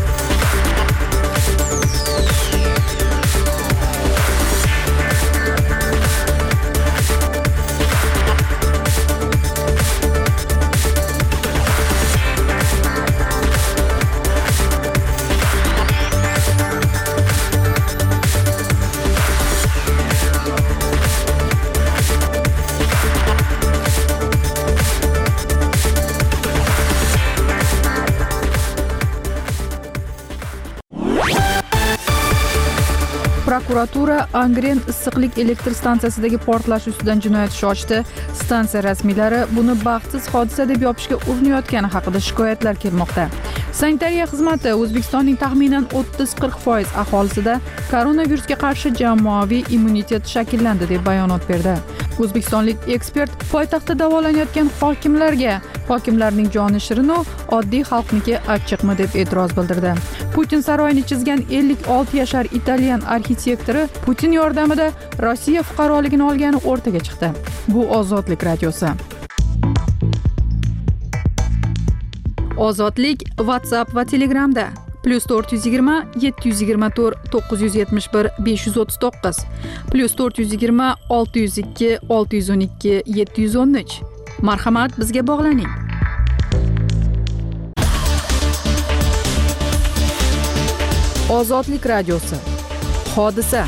Prokuratura Angren issiqlik elektr stansiyasidagi portlash ustidan jinoyat ishi ochdi. Stansiya rasmiylari buni baxtsiz hodisa deb yopishga urinayotgani haqida shikoyatlar kelmoqda. Sanitariya xizmati O'zbekistonning taxminan o'ttiz qirq foiz aholisida koronavirusga qarshi jamoaviy immunitet shakllandi deb bayonot berdi. O'zbekistonlik ekspert poytaxtda davolanayotgan hokimlarga hokimlarning joni shirinu oddiy xalqniki achchiqmi deb e'tiroz bildirdi. Putin saroyini chizgan ellik olti yashar italyan arxitektori Putin yordamida Rossiya fuqaroligini olgani o'rtaga chiqdi. Bu Ozodlik radiosi. Ozodlik WhatsApp va Telegramda plus to'rt yuz yigirma yetti yuz yigirma to'rt to'qqiz yuz yetmish bir besh yuz o'ttiz to'qqiz plus to'rt yuz yigirma olti yuz ikki olti yuz o'n ikki yetti yuz o'n uch. Marhamat, bizga bog'laning. Ozodlik radiosi. Hodisa.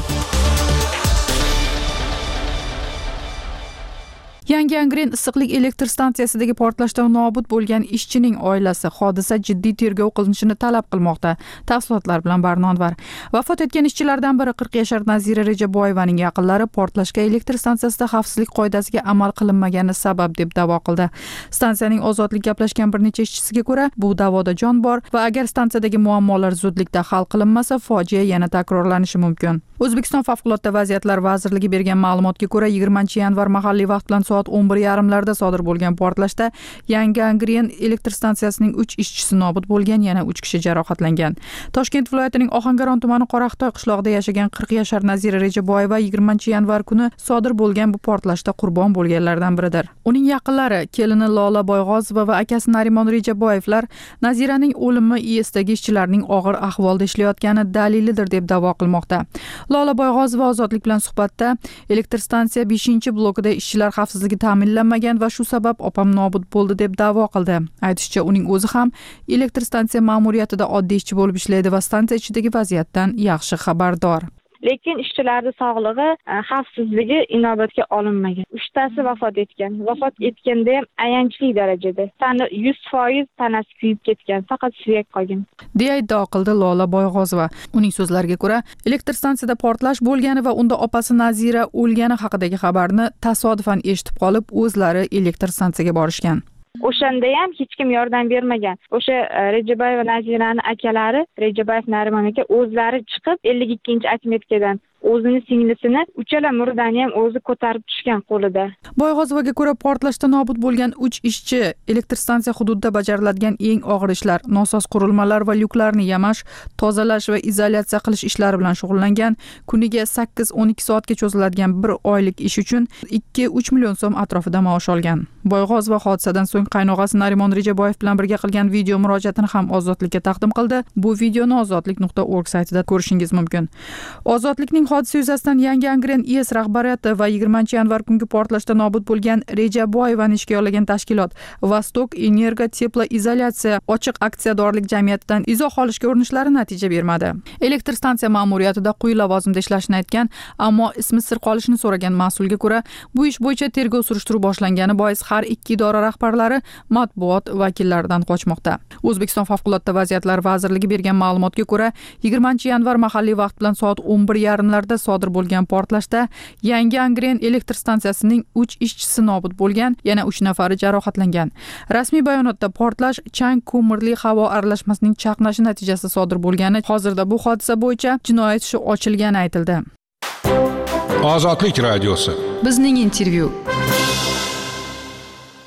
Yangi Angren issiqlik elektr stansiyasidagi portlashda nobud bo'lgan ishchining oilasi hodisa jiddiy tergov qilinishini talab qilmoqda. Tafsilotlar bilan Barnonvar. Vafot etgan ishchilardan biri qirq yashar Nazira Rejaboyevaning yaqinlari portlashga elektr stansiyasida xavfsizlik qoidasiga amal qilinmagani sabab deb da'vo qildi. Stansiyaning Ozodlik gaplashgan bir necha ishchisiga ko'ra, bu da'voda jon bor va agar stansiyadagi muammolar zudlikda hal qilinmasa, fojia yana takrorlanishi mumkin. O'zbekiston Favqulodda vaziyatlar vazirligi bergan ma'lumotga ko'ra, yigirmanchi yanvar mahalliy vaqt bilan soat o'n bir yarim larda sodir bo'lgan portlashda Yangi Angren elektr stansiyasining uch ishchisi nobud bo'lgan, yana uch kishi jarohatlangan. Toshkent viloyatining Ohangaron tumani Qoraqtoy qishlog'ida yashagan qirq yashar Nazira Rejaboyeva yigirmanchi yanvar kuni sodir bo'lgan bu portlashda qurbon bo'lganlardan biridir. Uning yaqinlari, kelini Lola Boyg'ozova va akasi Narimon Rejaboyevlar Naziraning o'limi iyesidagi ishchilarning og'ir ahvolda ishlayotgani dalilidir deb da'vo qilmoqda. Lola Boyg'ozova Ozodlik bilan suhbatda elektr stansiya beshinchi blokida ishchilar xavfsizligi ta'minlanmagan va shu sabab opam nobud bo'ldi deb da'vo qildi. Aytishicha, uning o'zi ham elektr stansiya ma'muriyatida oddiy ishchi bo'lib ishlaydi va stansiya ichidagi vaziyatdan yaxshi xabardor. Lekin ishchilarning sog'lig'i, xavfsizligi inobatga olinmagan. Uchtasi vafot etgan. Vafot etganda ham ayanchli darajada. Tani yuz foiz tanasi kuyib ketgan, faqat suyak qolgan. deya iddao qildi Lola Boyg'ozova. Uning so'zlariga ko'ra, elektr stansiyada portlash bo'lgani va unda opasi Nazira o'lgani haqidagi xabarni tasodifan eshitib qolib, o'zlari elektr stansiyaga borishgan. O'shanda ham hech kim yordam bermagan. O'sha Rejaboyev va Naziraning akalari, Rejaboyev Narimon aka o'zlari chiqib ellik ikkinchi atmetkadan o'zini singlisini uchala murdani ham o'zi ko'tarib tushgan qo'lida. Boyg'ozovaga ko'ra, portlashda nobud bo'lgan uch ishchi elektr stansiya hududida bajariladigan eng og'ir ishlar, nosoz qurilmalar va lyuklarni yamash, tozalash va izolyatsiya qilish ishlari bilan shug'ullangan. Kuniga sakkiz o'n ikki soatga cho'ziladigan bir oylik ish uchun ikki uch million so'm atrofida maosh olgan. Boyg'ozova hodisadan so'ng qaynog'asi Narimon Rejaboyev bilan birga qilgan video murojaatini ham Ozodlikka taqdim qildi. Bu videoni ozodlik nuqta org saytida ko'rishingiz mumkin. Ozodlikning hodisa yuzasidan Yangi Angren I S rahbariyati va yigirmanchi yanvar kungi portlashda nobud bo'lgan Rejaboyevani ishga yollagan tashkilot Vostok Energo Teplo Izolyatsiya ochiq aksiyadorlik jamiyatidan izoh olishga urinishlari natija bermadi. Elektr stansiya ma'muriyatida quyi lavozimda ishlashini aytgan, ammo ismi sir qolishini so'ragan mas'ulga ko'ra, bu ish bo'yicha tergov surishtiruv boshlangani bois har ikki idora rahbarlari matbuot vakillaridan qochmoqda. O'zbekiston Favqulodda vaziyatlar vazirligi bergan ma'lumotga ko'ra, yigirmanchi yanvar mahalliy vaqt bilan soat o'n bir yarim larda sodir bo'lgan portlashda Yangi Angren elektr stansiyasining uch ishchisi nobud bo'lgan, yana uch nafari jarohatlangan. Rasmiy bayonotda portlash chang ko'mirli havo aralashmasining chaqnashi natijasida sodir bo'lgani, hozirda bu hodisa bo'yicha jinoyat ishi ochilgani aytildi. Ozodlik radiosi. Bizning intervyu.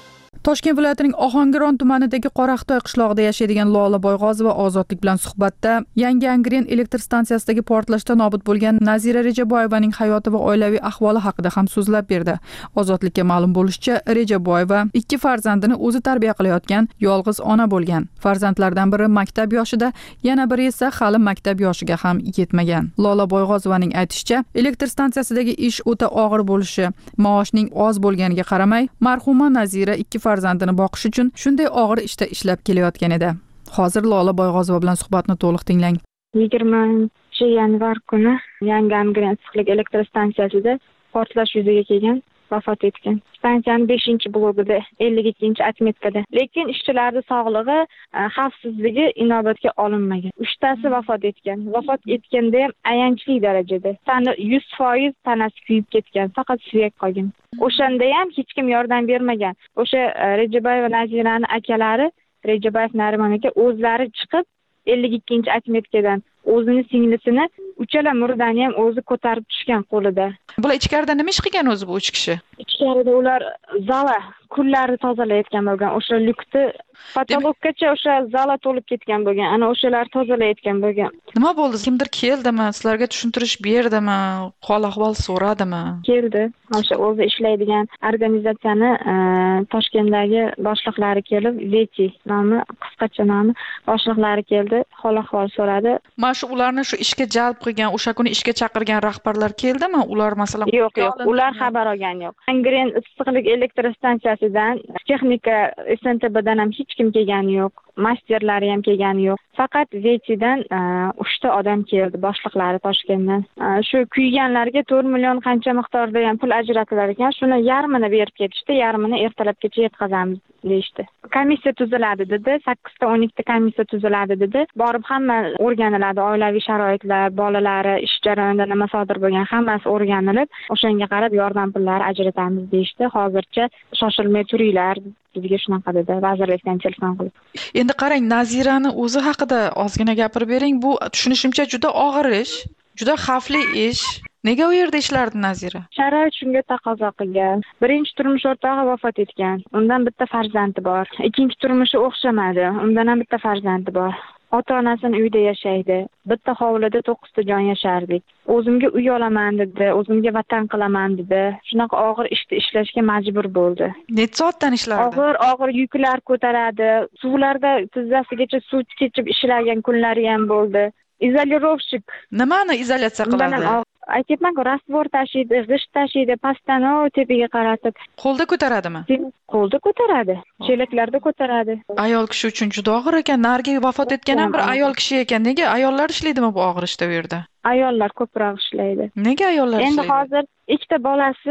Toshkent viloyatining Ohangaron tumanidagi Qoraqtoy qishlog'ida yashaydigan Lola Boyg'ozova Ozodlik bilan suhbatda Yangi Angren elektr stansiyasidagi portlashda nobud bo'lgan Nazira Rejaboyevaning hayoti va oilaviy ahvoli haqida ham so'zlab berdi. Ozodlikka ma'lum bo'lishicha, Rejaboyeva ikki farzandini o'zi tarbiya qilayotgan yolg'iz ona bo'lgan. Farzandlardan biri maktab yoshida, yana biri esa hali maktab yoshiga ham yetmagan. Lola Boyg'ozovaning aytishicha, elektr stansiyasidagi ish o'ta og'ir bo'lishi, maoshning oz bo'lganiga qaramay, marhuma Nazira ikki farzandini boqish uchun shunday og'ir ishda ishlab kelayotgan edi. Hozir Lola Boyg'ozova bilan suhbatni to'liq tinglang. yigirmanchi yanvar kuni Yangi Angren issiqlik elektr stansiyasida portlash yuzaga kelgan, vafot etgan. Stansiyaning beshinchi blogida, ellik ikkinchi atmetkada. Lekin ishchilarning sog'lig'i, xavfsizligi inobatga olinmagan. uchtasi vafot etgan. Vafot etganda ham ayanchli darajada. Tani yuz foiz tanasi kuyib ketgan, faqat suyak qolgan. O'shanda ham hech kim yordam bermagan. O'sha Rejaboyeva Naziraning akalari, Rejaboyev Nariman aka o'zlari chiqib ellik ikkinchi atmetkadan o'zini singlisini uchala murdani ham o'zi ko'tarib tushgan qo'lida. Bular ichkarida nima ish qilgan o'zi bu uch kishi? Ichkarida ular zala kunlarni tozalayotgan bo'lgan. O'sha lyukni patologgacha o'sha zala to'lib ketgan bo'lgan. Ana o'shalar tozalayotgan bo'lgan. Nima bo'ldi? Kimdir keldimi? Sizlarga tushuntirish berdimi? Hol ahvol so'radimi? Keldi. O'sha o'zi ishlaydigan organizatsiyani Toshkentdagi boshliqlari kelib, Veti nomi, qisqacha nomi, boshliqlari keldi, hol ahvol so'radi. Mana shu ularni shu ishga jalb qilgan, o'sha kuni ishga chaqirgan rahbarlar keldimi? Ular masalan yo'q, yo'q, ular xabar olgan yo'q. Angren issiqlik elektr stansiyasidan, texnika S N T B'dan ham hech kim kelgani yo'q. Masterlari ham kelgani yo'q. Faqat Vetidan uchta odam keldi, boshliqlari Toshkentdan. Shu kuyganlarga to'rt million qancha miqdorda ham pul ajratilar ekan, shuni yarmini berib ketishdi, yarmini ertalabgacha yetkazamiz deyishdi. Komissiya tuziladi dedi, sakkizta o'n ikkita komissiya tuziladi dedi. Borib hamma o'rganiladi, oilaviy sharoitlar, bolalari, ish jarayonida nima sodir bo'lgan, hammasi o'rganilib, o'shanga qarab yordam pullari ajratamiz deyishdi. Hozircha shoshilmay turinglar, bizga shunaqa dedi, vazirlikdan telefon qilib. Endi qarang, Nazirani o'zi haqida ozgina gapirib bering. Bu tushunishimcha juda og'ir ish, juda xavfli ish. Nega u yerda ishlardi Nazira? Sharoit shunga taqozo qilgan. Birinchi turmush o'rtog'i vafot etgan. Undan bitta farzandi bor. Ikkinchi turmushi o'xshamadi. Undan ham bitta farzandi bor. Ota-onasini uyda yashaydi. Bitta hovlida to'qqizta jon yashardik. O'zimga uy olaman dedi, o'zimga vatan qilaman dedi. Shunaqa og'ir ishni ishlashga majbur bo'ldi. Necha soatdan ishlardi? Og'ir, og'ir yuklar ko'taradi. Suvlarda tizzasigacha suv kechib ishlagan kunlari ham bo'ldi. Izolirovshik. Nimani izolyatsiya qiladi? Aytibman-ku, rastvor tashiydi, g'isht tashiydi, pastani tepaga qaratib. Qo'lda ko'taradimi? Qo'lda ko'taradi, chelaklarda ko'taradi. Ayol kishi uchun juda og'ir ekan. Nargi vafot etgan ham bir ayol kishi ekan. Nega ayollar ishlaydimi bu og'ir ishda bu yerda? Ayollar ko'proq ishlaydi. Nega ayollar ishlaydi? Endi hozir ikkita bolasi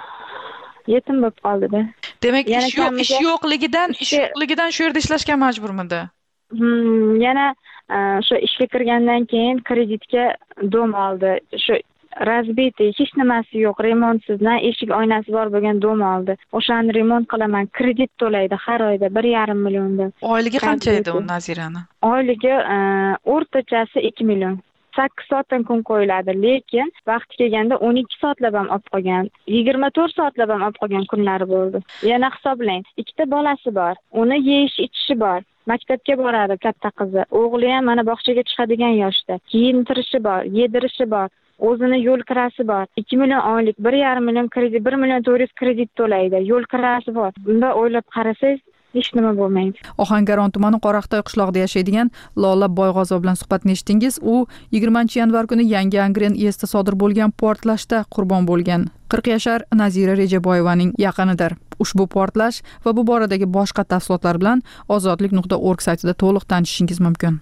yetim bo'lib qoldi-da. Demak, ish yo'q, ish yo'qligidan, ish yo'qligidan shu yerda ishlashga majburmidi? Hmm, yana shu ishga kirgandan keyin kreditga dom oldi. Shu razbiti, hech nimasi yo'q, remontsizdan eshik oynasi bor bo'lgan dom oldi. O'shani remont qilaman, kredit to'laydi har oyda bir yarim milliondan. Oyligi qancha edi u Nazirani? Oyligi o'rtachasi ikki million. sakkiz soatdan kun qo'yiladi, lekin vaqti kelganda o'n ikki soatlab ham olib qolgan, yigirma to'rt soatlab ham olib qolgan kunlari bo'ldi. Yana hisoblang, ikkita bolasi bor, uni yeyish ichishi bor. Maktabga boradi katta qizi. O'g'li ham mana bog'chaga chiqadigan yoshda. Kiyintirishi bor, yedirishi bor. O'zini yo'l kirasi bor. ikki million oylik, bir yarim million kredit, bir million to'rt yuz kredit to'laydi. Yo'l kirasi bor. Bunda o'ylab qarasangiz, hech nima bo'lmaydi. Ohangaron tumani Qoraqtoy qishlog'ida yashaydigan Lola Boyg'ozova bilan suhbatni eshitdingiz. U yigirmanchi yanvar kuni Yangi Angren esda sodir bo'lgan portlashda qurbon bo'lgan qirq yashar Nazira Rejaboyevaning yaqinidir. Ushbu portlash va bu boradagi boshqa tafsilotlar bilan ozodlik nuqta org saytida to'liq tanishishingiz mumkin.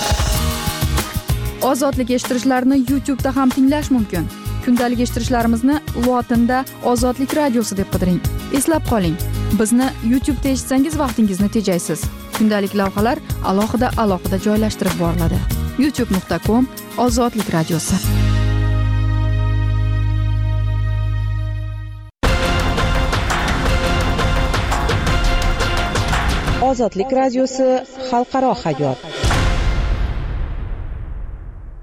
Ozodlik eshittirishlarini YouTube da ham tinglash mumkin. Kundalik eshittirishlarimizni lotinda Ozodlik radiosi deb qidiring. Eslab qoling, bizni YouTube'da eshitsangiz vaqtingizni tejaysiz. Kundalik lavhalar alohida alohida joylashtirib boriladi. youtube nuqta com Ozodlik radiosi. Ozodlik radiosi xalqaro hayot.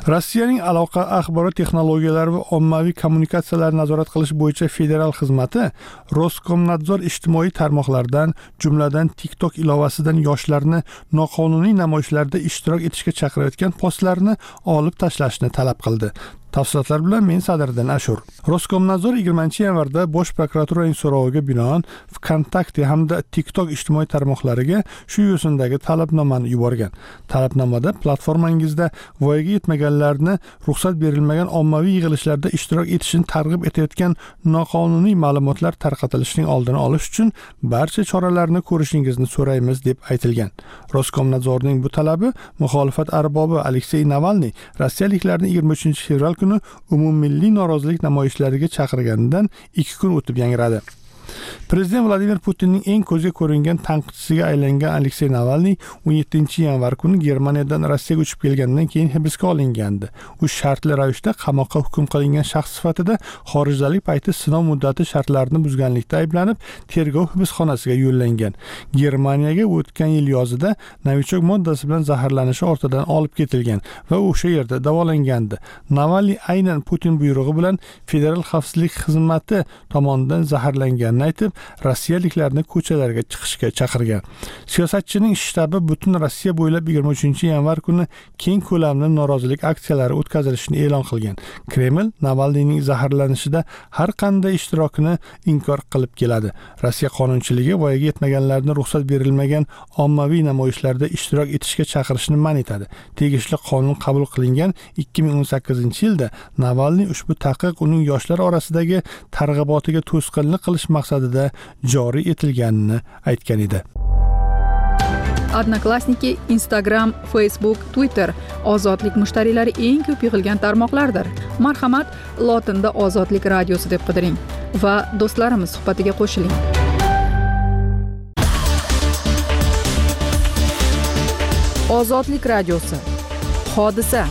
Rossiyaning aloqa, axborot texnologiyalari va ommaviy kommunikatsiyalarni nazorat qilish bo'yicha federal xizmati Roskomnadzor ijtimoiy tarmoqlardan, jumladan TikTok ilovasidan yoshlarni noqonuniy namoyishlarda ishtirok etishga chaqirayotgan postlarni olib tashlashni talab qildi. Tafsilotlar bilan men Sadriddin Ashur. Roskomnadzor yigirmanchi yanvarda Bosh prokuraturaning so'roviga binoan VKontakte hamda TikTok ijtimoiy tarmoqlariga shu yo'sindagi talabnomani yuborgan. Talabnomada platformangizda voyaga yetmaganlarni ruxsat berilmagan ommaviy yig'ilishlarda ishtirok etishini targ'ib etayotgan noqonuniy ma'lumotlar tarqatilishining oldini olish uchun barcha choralarni ko'rishingizni so'raymiz deb aytilgan. Roskomnadzorning bu talabi muxolifat arbobi Aleksey Navalniy rossiyaliklarni yigirma uchinchi fevral kuni umummilliy norozilik namoyishlariga chaqirganidan ikki kun o'tib yangradi. Prezident Vladimir Putinning eng ko'zga ko'ringan tanqidchisiga aylangan Aleksey Navalniy o'n yettinchi yanvar kuni Germaniyadan Rossiyaga uchib kelgandan keyin hibsga olingandi. U shartli ravishda qamoqqa hukm qilingan shaxs sifatida xorijdalik payti sinov muddati shartlarini buzganlikda ayblanib, tergov hibsxonasiga yo'llangan. Germaniyaga o'tgan yil yozida novichok moddasi bilan zaharlanishi ortidan olib ketilgan va o'sha yerda davolangandi. Navalniy aynan Putin buyrug'i bilan Federal xavfsizlik xizmati tomonidan zaharlangan aytib, rossiyaliklarni ko'chalarga chiqishga chaqirgan. Siyosatchining shtabi butun Rossiya bo'ylab yigirma uchinchi yanvar kuni keng ko'lamli norozilik aksiyalari o'tkazilishini e'lon qilgan. Kreml Navalniyning zaharlanishida har qanday ishtirokini inkor qilib keladi. Rossiya qonunchiligi voyaga yetmaganlarni ruxsat berilmagan ommaviy namoyishlarda ishtirok etishga chaqirishni man etadi. Tegishli qonun qabul qilingan ikki ming o'n sakkizinchi yilda Navalniy ushbu taqiq uning yoshlar orasidagi targ'ibotiga to'sqinlik qilish maqsadida joriy etilganini aytgan edi. Odnoklassniki, Instagram, Facebook, Twitter ozodlik mushtariylari eng ko'p yig'ilgan tarmoqlardir. Marhamat, lotinda Ozodlik radiosi deb qidiring va do'stlarimiz suhbatiga qo'shiling. Ozodlik radiosi. Hodisa.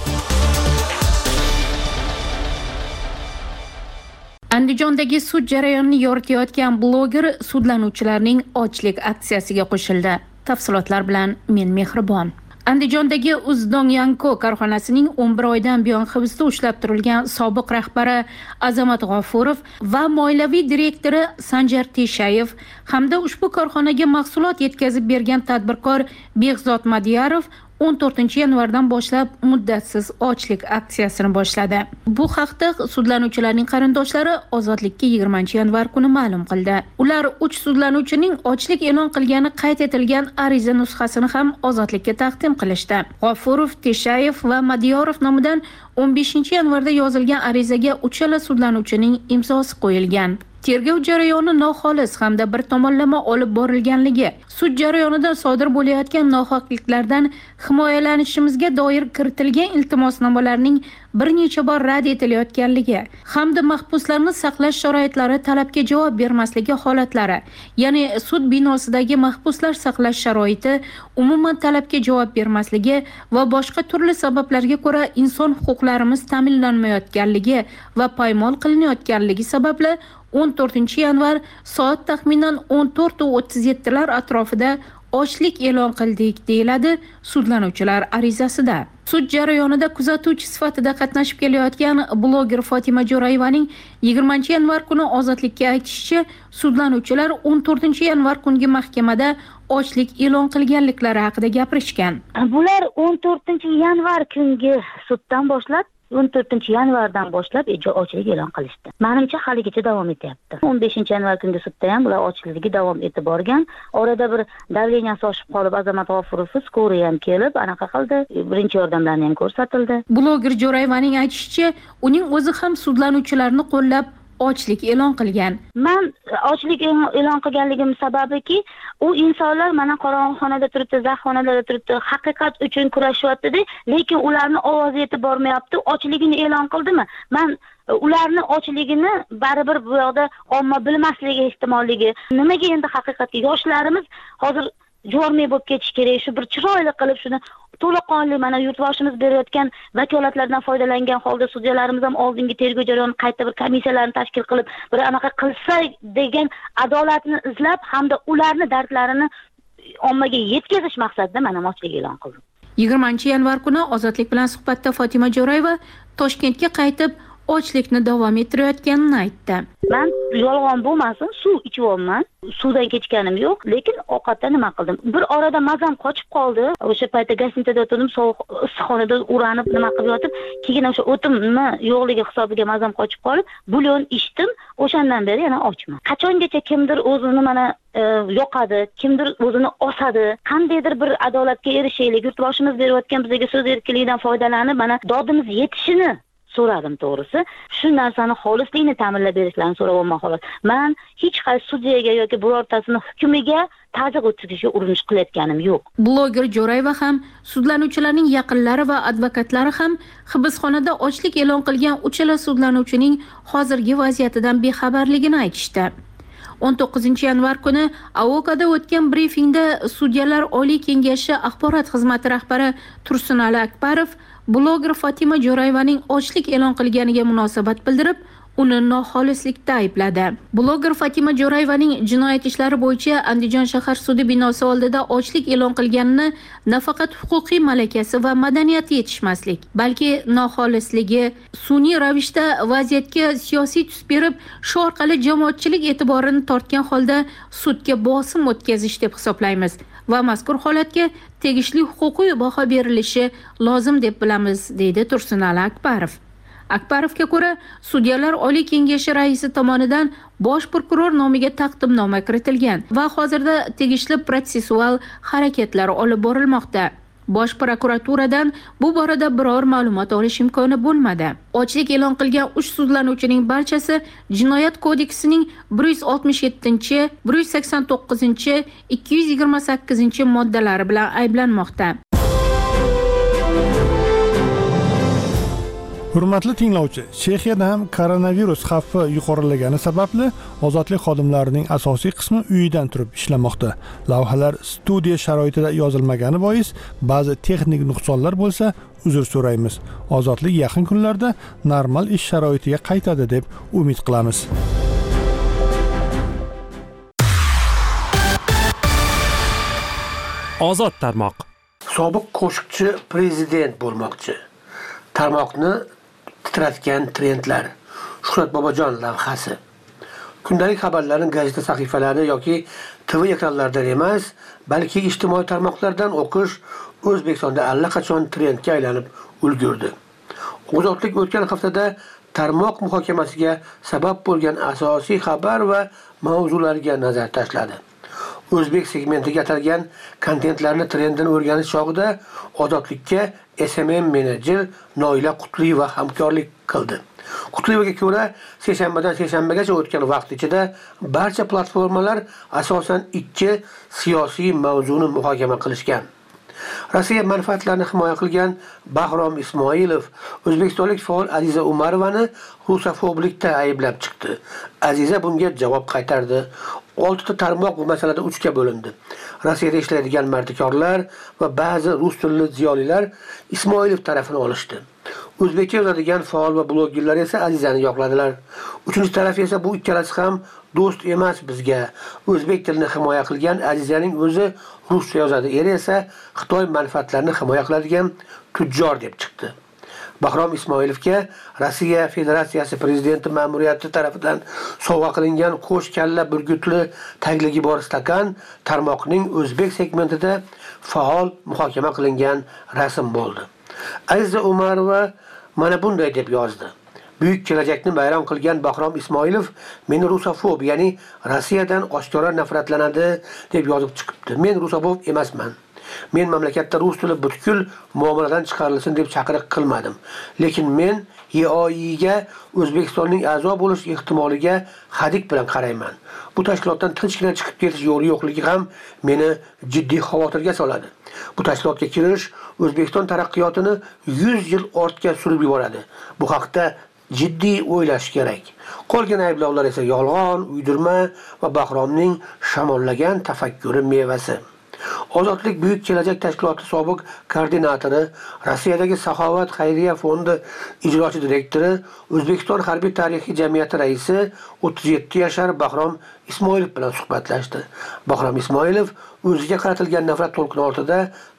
Andijondagi sud jarayonini yoritayotgan bloger sudlanuvchilarning ochlik aksiyasiga qo'shildi. Tafsilotlar bilan men Mehribon. Andijondagi Uzdonyanko korxonasining o'n bir oydan buyon hibsda ushlab turilgan sobiq rahbari Azamat G'ofurov va moliyaviy direktori Sanjar Teshayev hamda ushbu korxonaga mahsulot yetkazib bergan tadbirkor Behzod Madiyarov o'n to'rtinchi yanvardan boshlab muddatsiz ochlik aksiyasini boshladi. Bu haqda sudlanuvchilarning qarindoshlari Ozodlikka yigirmanchi yanvar kuni ma'lum qildi. Ular uch sudlanuvchining ochlik e'lon qilgani qayd etilgan ariza nusxasini ham Ozodlikka taqdim qilishdi. G'ofurov, Teshayev va Madiyorov nomidan o'n beshinchi yanvarda yozilgan arizaga uchala sudlanuvchining imzosi qo'yilgan. Tergov jarayoni noxolis hamda bir tomonlama olib borilganligi, sud jarayonida sodir bo'layotgan nohaqliklardan himoyalanishimizga doir kiritilgan iltimosnomalarning bir necha bor rad etilayotganligi hamda mahbuslarni saqlash sharoitlari talabga javob bermasligi holatlari, ya'ni sud binosidagi mahbuslar saqlash sharoiti umuman talabga javob bermasligi va boshqa turli sabablarga ko'ra inson huquqlarimiz ta'minlanmayotganligi va poymol qilinayotganligi sababli o'n to'rtinchi yanvar soat taxminan o'n to'rt o'ttiz yetti lar atrofida ochlik e'lon qildik, deyiladi sudlanuvchilar arizasida. Sud jarayonida kuzatuvchi sifatida qatnashib kelayotgan bloger Fotima Jo'rayevaning yigirmanchi yanvar kuni Ozodlikka aytishicha, sudlanuvchilar o'n to'rtinchi yanvar kungi mahkamada ochlik e'lon qilganliklari haqida gapirishgan. Bular o'n to'rtinchi yanvar kungi suddan boshlab o'n to'rtinchi yanvardan boshlab ochlik e'lon qilishdi. Menimcha haligacha davom etyapti. o'n beshinchi yanvar kungi sudda ham bular ochligi davom etib borgan. Orada bir davleniyasi oshib qolib, Azamat G'ofurov skoriy ham kelib, anaqa qildi. Birinchi yordamlarni ham ko'rsatildi. Bloger Jo'rayevaning aytishicha, uning o'zi ham sudlanuvchilarni qo'llab ochlik e'lon qilgan. Men ochlik e'lon qilganligim sababiki, u insonlar mana qorong'uxonada turibdi, zaxxonalarda turibdi, haqiqat uchun kurashyapti, lekin ularni ovozi yetib bormayapti. Ochligini e'lon qildimi? Men ularni ochligini baribir bu yoqda omma bilmasligi ehtimolligi. Nimaga endi haqiqatga yoshlarimiz hozir juvonmay bo'lib ketish kerak, shu bir chiroyli qilib shuni to'laqonli mana yurtboshimiz berayotgan vakolatlardan foydalangan holda sudyalarimiz ham oldingi tergov jarayoni qayta bir komissiyalarni tashkil qilib bir anaqa qilsa degan adolatni izlab hamda ularni dardlarini ommaga yetkazish maqsadida mana ochlik e'lon qildim. yigirmanchi yanvar kuni Ozodlik bilan suhbatda Fotima Jo'rayeva Toshkentga qaytib ochlikni davom ettirayotganini aytdi. Men yolg'on bo'lmasin, suv ichyapman. Suvdan kechganim yo'q, lekin ovqatda nima qildim? Bir orada mazam qochib qoldi. O'sha paytda gastinitada o'tirdim, sovuq issiqxonada uranib nima qilib yotib, keyin o'sha o'timni yo'qligi hisobiga mazam qochib qolib, bulyon ichdim. O'shandan beri yana ochman. Qachongacha kimdir o'zini mana e, yoqadi, kimdir o'zini osadi, qandaydir bir adolatga erishaylik. Yurtboshimiz berayotgan bizga so'z erkinligidan foydalanib, mana dodimiz yetishini so'radim to'g'risi. Shu narsani xolislikni ta'minlab berishlarini so'ramoqman xolos. Men hech qaysi sudyaga yoki birortasini hukmiga ta'ziq o'tkazishga urinish qilayotganim yo'q. Bloger Jo'rayeva ham, sudlanuvchilarning yaqinlari va advokatlari ham hibsxonada ochlik e'lon qilgan uchala sudlanuvchining hozirgi vaziyatidan bexabarligini aytishdi. o'n to'qqizinchi yanvar kuni Avokada o'tgan brifingda Sudyalar Oliy Kengashi axborot xizmati rahbari Tursunali Akbarov bloger Fotima Jo'rayevaning ochlik e'lon qilganiga munosabat bildirib, uni noxolislikda aybladi. Bloger Fotima Jo'rayevaning jinoyat ishlari bo'yicha Andijon shahar sudi binosi oldida ochlik e'lon qilganini nafaqat huquqiy malakasi va madaniyati yetishmaslik, balki noxolisligi, sun'iy ravishda vaziyatga siyosiy tus berib, shu orqali jamoatchilik e'tiborini tortgan holda sudga bosim o'tkazish deb hisoblaymiz va mazkur holatga tegishli huquqiy baho berilishi lozim deb bilamiz, deydi Tursunali Akbarov. Akbarovga ko'ra, Sudyalar Oliy Kengashi raisi tomonidan bosh prokuror nomiga taqdimnoma kiritilgan va hozirda tegishli protsessual harakatlar olib borilmoqda. Bosh prokuraturadan bu borada biror ma'lumot olish imkoni bo'lmadi. Ochlik e'lon qilgan uch sudlanuvchining barchasi Jinoyat kodeksining bir yuz oltmish yettinchi, bir yuz sakson to'qqizinchi, ikki yuz yigirma sakkizinchi moddalari bilan ayblanmoqda. Hurmatli tinglovchi, Chexiyada ham koronavirus xavfi yuqorilagani sababli ozodlik xodimlarining asosiy qismi uyidan turib ishlamoqda. Lavhalar studiya sharoitida yozilmagani bois ba'zi texnik nuqsonlar bo'lsa, uzr so'raymiz. Ozodlik yaqin kunlarda normal ish sharoitiga qaytadi deb umid qilamiz. Ozod tarmoq. Sobiq qo'shiqchi prezident bo'lmoqchi. Tarmoqni titratgan trendlar. Shuhrat Bobojon lavhasi. Kundalik xabarlarning gazeta sahifalari yoki T V ekranlaridan emas, balki ijtimoiy tarmoqlardan o'qish O'zbekistonda allaqachon trendga aylanib ulgurdi. Ozodlik o'tgan haftada tarmoq muhokamasiga sabab bo'lgan asosiy xabar va mavzularga nazar tashladi. O'zbek segmentiga atalgan kontentlarni trendini o'rganish chog'ida Ozodlikka S M M menejer Noila Qutliyeva hamkorlik qildi. Qutliyevaga ko'ra, seshanbadan seshanbagacha o'tgan vaqt ichida barcha platformalar asosan ikki siyosiy mavzuni muhokama qilishgan. Rossiya manfaatlarini himoya qilgan Bahrom Ismoilov o'zbekistonlik faol Aziza Umarovani rusofoblikda ayblab chiqdi. Aziza bunga javob qaytardi. oltita tarmoq bu masalada uchga bo'lindi. Rossiyada ishlaydigan mardikorlar va ba'zi rus tilli ziyolilar Ismoilov tarafini olishdi. O'zbekcha yozadigan faol va blogerlar esa Azizani yoqladilar. Uchinchi taraf esa bu ikkalasi ham do'st emas bizga. O'zbek tilini himoya qilgan Azizaning o'zi ruscha yozadi, eri esa Xitoy manfaatlarini himoya qiladigan tujjor deb chiqdi. Bahrom Ismoilovga Rossiya Federatsiyasi prezidenti ma'muriyati tarafidan sovg'a qilingan qo'sh kalla burgutli tagligi bor stakan tarmoqning o'zbek segmentida faol muhokama qilingan rasm bo'ldi. Aziza Umarova mana bunday deb yozdi. Buyuk kelajakni bayram qilgan Bahrom Ismoilov meni rusofob, ya'ni Rossiyadan oshkora nafratlanadi deb yozib chiqibdi. Men rusofob emasman. Men mamlakatda rus tili butkul muomaladan chiqarilsin deb chaqiriq qilmadim. Lekin men E O Iga O'zbekistonning a'zo bo'lish ehtimoliga hadik bilan qarayman. Bu tashkilotdan tinchgina chiqib ketish yo'li yo'qligi ham meni jiddiy xavotirga soladi. Bu tashkilotga kirish O'zbekiston taraqqiyotini yuz yil ortga surib yuboradi. Bu haqda jiddiy o'ylash kerak. Qolgan ayblovlar esa yolg'on, uydirma va Bahromning shamollagan tafakkuri mevasi. Ozodlik buyuk kelajak tashkiloti sobiq koordinatori, Rossiyadagi Saxovat xayriya fondi ijrochi direktori, O'zbekiston harbiy tarixiy jamiyati raisi o'ttiz yetti yashar Bahrom Ismoilov bilan suhbatlashdi. Bahrom Ismoilov o'ziga qaratilgan nafrat to'lqini ortida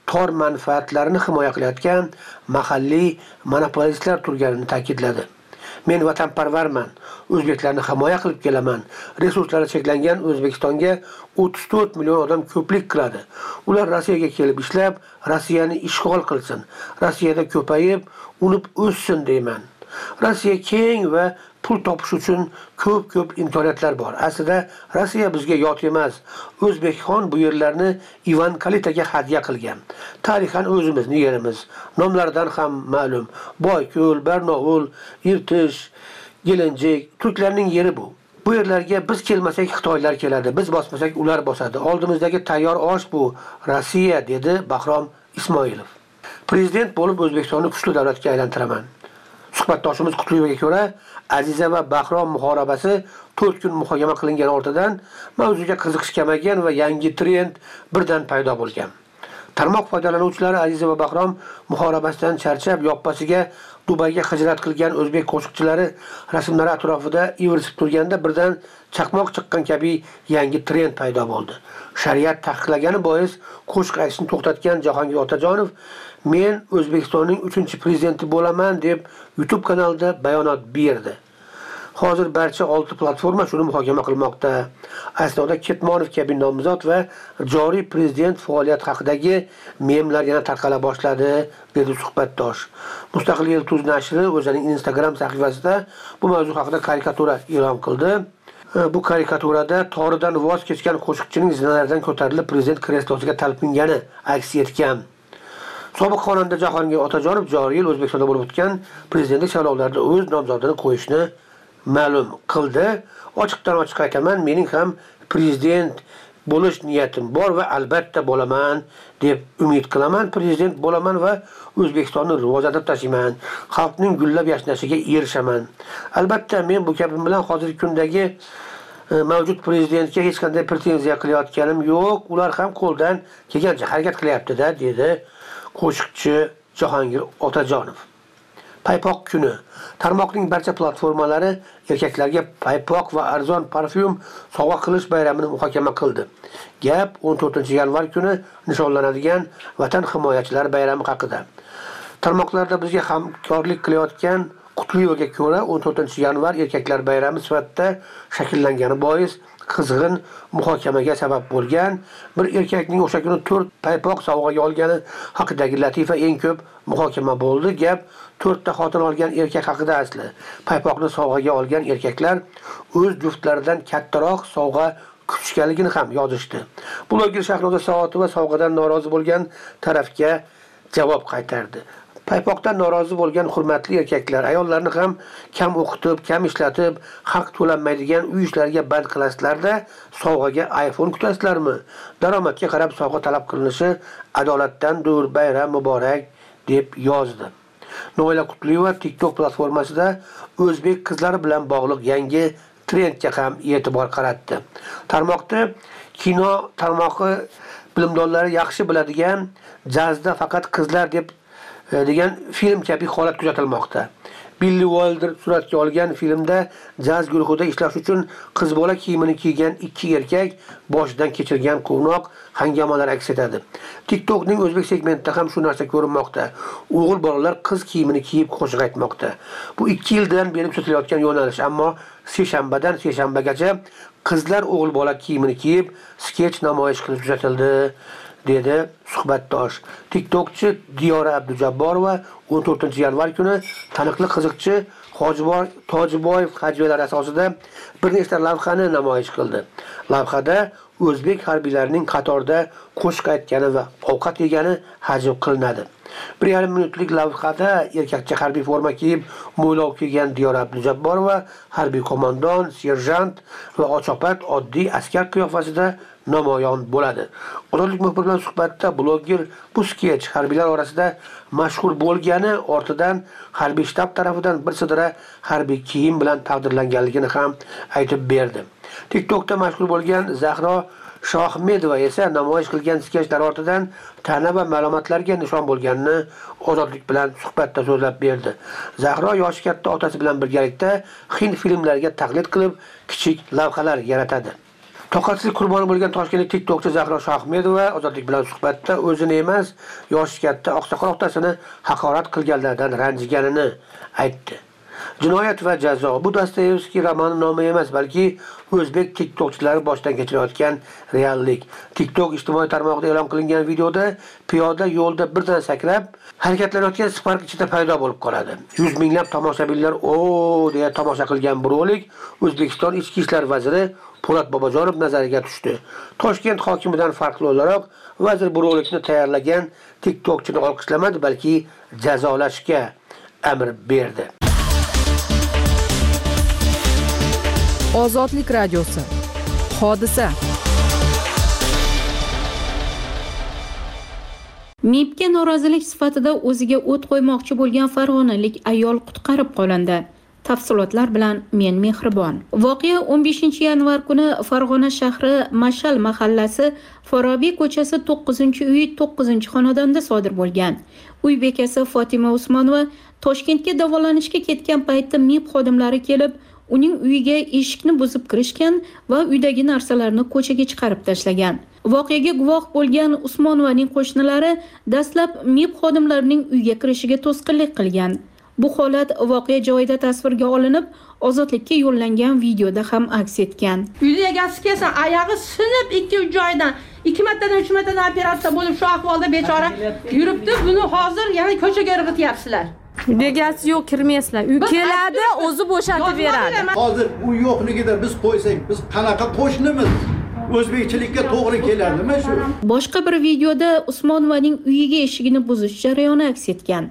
tor manfaatlarini himoya qilayotgan mahalliy monopolistlar turganini ta'kidladi. Men vatanparvarman, o'zbeklarni himoya qilib kelaman. Resurslari cheklangan O'zbekistonga o'ttiz to'rt million odam ko'plik qiladi. Ular Rossiyaga kelib ishlab, Rossiyani ishg'ol qilsin. Rossiyada ko'payib, unib o'ssin deyman. Rossiya keng va pul topish uchun ko'p-ko'p imkoniyatlar bor. Aslida Rossiya bizga yot emas. O'zbekxon bu yerlarni Ivan Kalitaga hadya qilgan. Tarixan o'zimizni yerimiz. Nomlaridan ham ma'lum. Boyko'l, Barnovul, Irtish, Gelenjik, turklarning yeri bu. Bu yerlarga biz kelmasak Xitoylar keladi, biz bosmasak ular bosadi. Oldimizdagi tayyor osh bu Rossiya, dedi Bahrom Ismoilov. Prezident bo'lib O'zbekistonni kuchli davlatga aylantiraman. Suhbatdoshimiz Qutliyevga ko'ra, Aziza va Bahrom muhorabasi to'rt kun muhokama qilingan ortidan mavzuga qiziqish kamagan va yangi trend birdan paydo bo'lgan. Tarmoq foydalanuvchilari Aziza va Bahrom muhorabasidan charchab, yoppasiga Dubayga hijrat qilgan o'zbek qo'shiqchilari rasmlari atrofida ivirsib turganda birdan chaqmoq chiqqan kabi yangi trend paydo bo'ldi. Shariat taqiqlagani bois qo'shiq aytishni to'xtatgan Jahongir Otajonov "Men O'zbekistonning uchinchi prezidenti bo'laman" deb YouTube kanalida bayonot berdi. Hozir barcha olti platforma shuni muhokama qilmoqda. Aslida Ketmonov kabi nomzod va joriy prezident faoliyat haqidagi memlar yana tarqala boshladi, dedi suhbatdosh. Mustaqil Yeltuz nashri o'zining Instagram sahifasida bu mavzu haqida karikatura e'lon qildi. Bu karikaturada toridan voz kechgan qo'shiqchining zinalardan ko'tarilib prezident kreslosiga talpingani aks etgan. Sobiq xonanda Jahongir Otajonov joriy yil O'zbekistonda bo'lib o'tgan prezidentlik saylovlarida o'z nomzodini qo'yishni ma'lum qildi. Ochiqdan ochiq aytaman, mening ham prezident bo'lish niyatim bor va albatta bo'laman deb umid qilaman. Prezident bo'laman va O'zbekistonni rivojlantirib tashlayman. Xalqning gullab yashnashiga erishaman. Albatta men bu gapim bilan hozirgi kundagi mavjud prezidentga hech qanday pretenziya qilayotganim yo'q. Ular ham qo'ldan kelgancha harakat qilyapti-da, dedi qo'shiqchi Jahongir Otajonov. Paypoq kuni. Tarmoqning barcha platformalari erkaklarga paypoq va arzon parfyum sovg'a qilish bayramini muhokama qildi. Gap o'n to'rtinchi yanvar kuni nishonlanadigan Vatan himoyachilari bayrami haqida. Tarmoqlarda bizga hamkorlik qilayotgan Qutliyevga ko'ra o'n to'rtinchi yanvar erkaklar bayrami sifatida shakllangani bois qizg'in muhokamaga sabab bo'lgan. Bir erkakning o'sha kuni to'rt paypoq sovg'aga olgani haqidagi latifa eng ko'p muhokama bo'ldi. Gap to'rtta xotin olgan erkak haqida asli. Paypoqni sovg'aga olgan erkaklar o'z juftlaridan kattaroq sovg'a kutishganligini ham yozishdi. Bloger Shahnoza Saotova sovg'adan norozi bo'lgan tarafga javob qaytardi. Paypoqdan norozi bo'lgan hurmatli erkaklar, ayollarni ham kam o'qitib, kam ishlatib, haq to'lanmaydigan uy ishlariga band qilasizlar-da, sovg'aga iPhone kutasizlarmi? Daromadga qarab sovg'a talab qilinishi adolatdandir, bayram muborak, deb yozdi. Noila Qutliyeva TikTok platformasida o'zbek qizlari bilan bog'liq yangi trendga ham e'tibor qaratdi. Tarmoqda kino tarmog'i bilimdonlari yaxshi biladigan jazda faqat qizlar deb degan film kabi holat kuzatilmoqda. Billy Wilder suratga olgan filmda jaz guruhida ishlash uchun qiz bola kiyimini kiygan ikki erkak boshidan kechirgan quvnoq hangamalar aks etadi. TikTokning o'zbek segmentida ham shu narsa ko'rinmoqda. O'g'il bolalar qiz kiyimini kiyib qo'shiq aytmoqda. Bu ikki yildan beri kuzatilayotgan yo'nalish, ammo seshanbadan seshanbagacha qizlar o'g'il bola kiyimini kiyib sketch namoyish qilib kuzatildi, dedi suhbatdosh. TikTokchi Diyora Abdujabborova o'n to'rtinchi yanvar kuni taniqli qiziqchi Hojiboy Tojiboyev hajvalari asosida bir nechta lavhani namoyish qildi. Lavhada o'zbek harbiylarining qatorda qo'shiq aytgani va ovqat yegani hajv qilinadi. bir yarim minutlik lavhada erkakcha harbiy forma kiyib, mo'ylov kiygan Diyora Abdujabborova harbiy qo'mondon, serjant va ochopat oddiy askar qiyofasida namoyon bo'ladi. Ozodlik muxbiri bilan suhbatda bloger bu sketch harbiylar orasida mashhur bo'lgani ortidan harbiy shtab tarafidan bir sidra harbiy kiyim bilan taqdirlanganligini ham aytib berdi. TikTokda mashhur bo'lgan Zahro Shohmedova esa namoyish qilgan sketchlar ortidan tana va ma'lumotlarga nishon bo'lganini Ozodlik bilan suhbatda so'zlab berdi. Zahro yoshi katta otasi bilan birgalikda hind filmlariga taqlid qilib, kichik lavhalar yaratadi. Toqatsizlik qurboni bo'lgan toshkentlik tiktokchi Zahro Shohmedova Ozodlik bilan suhbatda o'zini emas, yoshi katta oqsoqol otasini haqorat qilganlardan ranjiganini aytdi. Jinoyat va jazo bu Dostoyevskiy romani nomi emas, balki o'zbek tiktokchilari boshdan kechirayotgan reallik. TikTok ijtimoiy tarmoqda e'lon qilingan videoda piyoda yo'lda birdan sakrab harakatlanayotgan Spark ichida paydo bo'lib qoladi. Yuz minglab tomoshabinlar "O" deya tomosha qilgan bu rolik O'zbekiston Ichki ishlar vaziri Po'lat Bobojonov nazariga tushdi. Toshkent hokimidan farqli o'laroq vazir bu rolikni tayyorlagan tiktokchini olqishlamadi, balki jazolashga amr berdi. Ozodlik radiosi. Hodisa. MIBga norozilik sifatida o'ziga o't qo'ymoqchi bo'lgan farg'onalik ayol qutqarib qolindi. Tafsilotlar bilan men Mehribon. Voqea o'n beshinchi yanvar kuni Farg'ona shahri Mashal mahallasi Forobiy ko'chasi to'qqizinchi uy to'qqizinchi xonadonda sodir bo'lgan. Uy bekasi Fotima Usmonova Toshkentga davolanishga ketgan paytda MIB xodimlari kelib, uning uyiga eshikni buzib kirishgan va uydagi narsalarni ko'chaga chiqarib tashlagan. Voqeaga guvoh bo'lgan Usmonovaning qo'shnilari dastlab MIB xodimlarining uyga kirishiga to'sqinlik qilgan. Bu holat voqea joyida tasvirga olinib, ozodlikka yo'llangan videoda ham aks etgan. Uyda egasi kelsa, oyog'i sinib ikki uch joydan, ikki martadan uch martadan operatsiya bo'lib shu ahvolda bechora yuribdi. Buni hozir yana ko'chaga irg'ityapsizlar. Begasi yo'q, kirmaysizlar. Uy keladi, o'zi bo'shatib beradi. Hozir u yo'qligida biz qo'ysak, biz qanaqa qo'shnimiz? O'zbekchilikka to'g'ri keladimi shu? Boshqa bir videoda Usmonovaning uyiga eshigini buzish jarayoni aks etgan.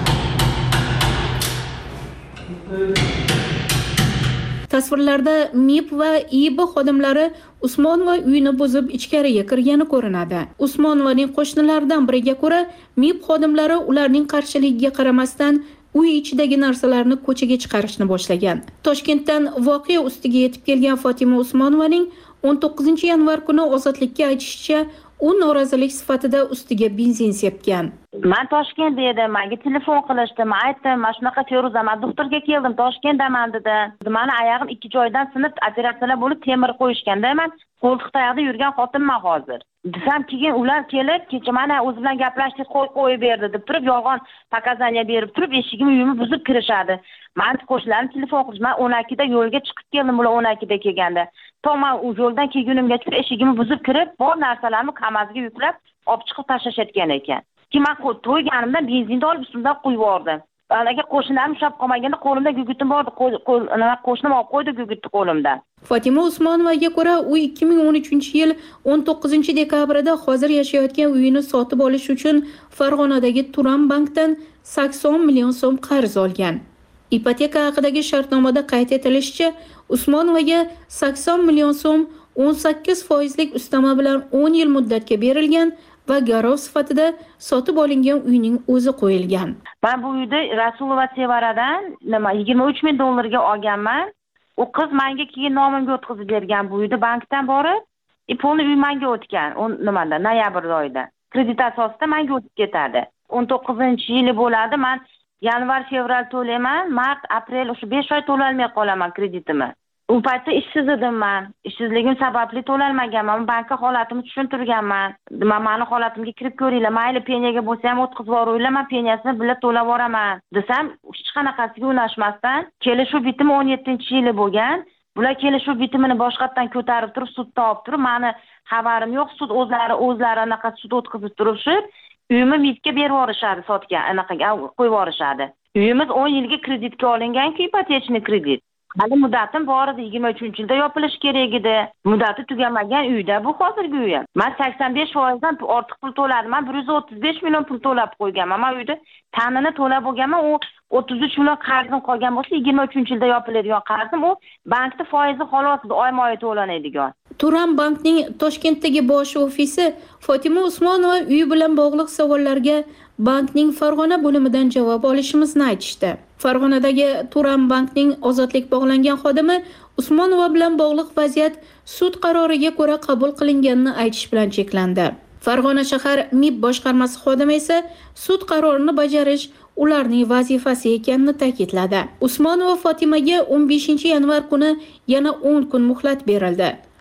Tasvirlarda MIB va IB xodimlari Usmonova uyini buzib ichkariga kirgani ko'rinadi. Usmonovaning qo'shnilaridan biriga ko'ra, MIB xodimlari ularning qarshiligiga qaramasdan uy ichidagi narsalarni ko'chaga chiqarishni boshlagan. Toshkentdan voqea ustiga yetib kelgan Fotima Usmonovaning o'n to'qqizinchi yanvar kuni ozodlikka aytishicha, u norozilik sifatida ustiga benzin sepgan. Men Toshkentda edim, menga telefon qilishdi. Men aytdim, "Mana shunaqa Feruza, men doktorga keldim, Toshkentdaman" dedi. Meni oyog'im ikki joydan sinib, operatsiyalar bo'lib temir qo'yishganda, men qo'ltiq tayoqda yurgan xotinman hozir. Desam, keyin ular kelib, kecha mana o'zi bilan gaplashdik, qo'y qo'yib berdi deb turib, yolg'on pokazaniya berib turib, eshigimni uyimni buzib kirishadi. Men qo'shnilarim telefon qilishdi. Men o'n ikkida yo'lga chiqib keldim, ular o'n ikkida kelganda. To'g'ri, u yo'ldan kelgunimgacha eshigimni buzib kirib, bor narsalarni kamazga yuklab, olib chiqib tashlashayotgan ekan. Keyin men to'yganimdan benzinni olib ustimdan qo'yib yubordim. Agar qo'shnilarim ushlab qolmaganda qo'limda gugutim bor, qo'shnim olib qo'ydi gugutni qo'limdan. Fotima Usmonovaga ko'ra, u ikki ming o'n uchinchi yil o'n to'qqizinchi dekabrda hozir yashayotgan uyini sotib olish uchun Farg'onadagi Turan bankdan sakson million so'm qarz olgan. Ipoteka haqidagi shartnomada qayd etilishicha, Usmonovaga sakson million so'm o'n sakkiz foizlik ustama bilan o'n yil muddatga berilgan va garov sifatida sotib olingan uyning o'zi qo'yilgan. Men bu uyda Rasulova Sevaradan nima yigirma uch ming dollarga olganman. U qiz menga keyin nomimga o'tkazib bergan bu uyda bankdan borib, e pulni uy menga o'tgan. o'n nimada noyabr oyida. Kredit asosida menga o'tib ketadi. o'n to'qqizinchi yili bo'ladi. Men yanvar, fevral to'layman, mart, aprel o'sha besh oy to'lolmay qolaman kreditimni. U paytda ishsiz edim men. Ishsizligim sababli to'lolmaganman. Bankka holatimni tushuntirganman. Men meni holatimga kirib ko'ringlar. Mayli peniyaga bo'lsa ham o'tkazib yuboringlar, men peniyasini birga to'lab yuboraman. Desam, hech qanaqasiga unashmasdan, kelishuv bitimi o'n yettinchi yili bo'lgan. Bular kelishuv bitimini boshqatdan ko'tarib turib, sudda olib turib, meni xabarim yo'q, sud o'zlari o'zlari anaqa sud o'tkazib turishib, uyimni MIBga berib yuborishadi, sotgan, anaqaga qo'yib yuborishadi. Uyimiz o'n yilga kreditga olingan-ku, ipotechniy kredit. Hali muddatim bor edi, yigirma uchinchi yilda yopilish kerak edi. Muddati tugamagan uyda bu hozirgi uyim. Men sakson besh foizdan ortiq pul to'ladim. Men bir yuz o'ttiz besh million pul to'lab qo'yganman. Men uyda ta'mini to'lab bo'lganman. U o'ttiz uch million qarzim qolgan bo'lsa, yigirma uchinchi yilda yopiladigan qarzim u bankda foizi xolos oyma-oy to'lanadigan. Turan bankning Toshkentdagi bosh ofisi Fotima Usmonova uyi bilan bog'liq savollarga bankning Farg'ona bo'limidan javob olishimizni aytishdi. Farg'onadagi Turan bankning ozodlik bog'langan xodimi Usmonova bilan bog'liq vaziyat sud qaroriga ko'ra qabul qilinganini aytish bilan cheklandi. Farg'ona shahar MIB boshqarmasi xodimi esa sud qarorini bajarish ularning vazifasi ekanini ta'kidladi. Usmonova Fotimaga o'n beshinchi yanvar kuni yana o'n kun muhlat berildi.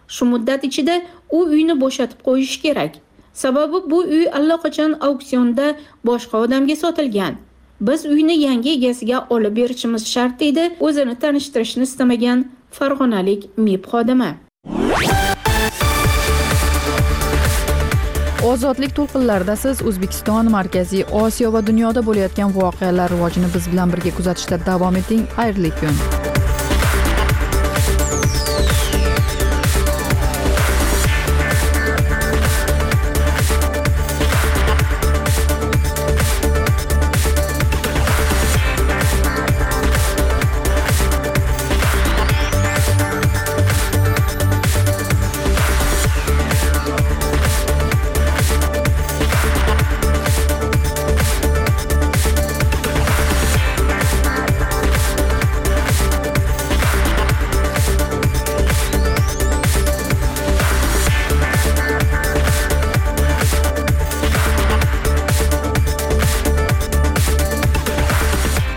Shu muddat ichida u uyni bo'shatib qo'yish kerak. Sababi bu uy allaqachon auksionda boshqa odamga sotilgan. Biz uyni yangi egasiga olib berishimiz shart deydi o'zini tanishtirishni istamagan farg'onalik M I B xodimi. Ozodlik to'lqinlarida siz O'zbekiston, Markaziy Osiyo va dunyoda bo'layotgan voqealar rivojini biz bilan birga kuzatishda davom eting. Xayrli kun.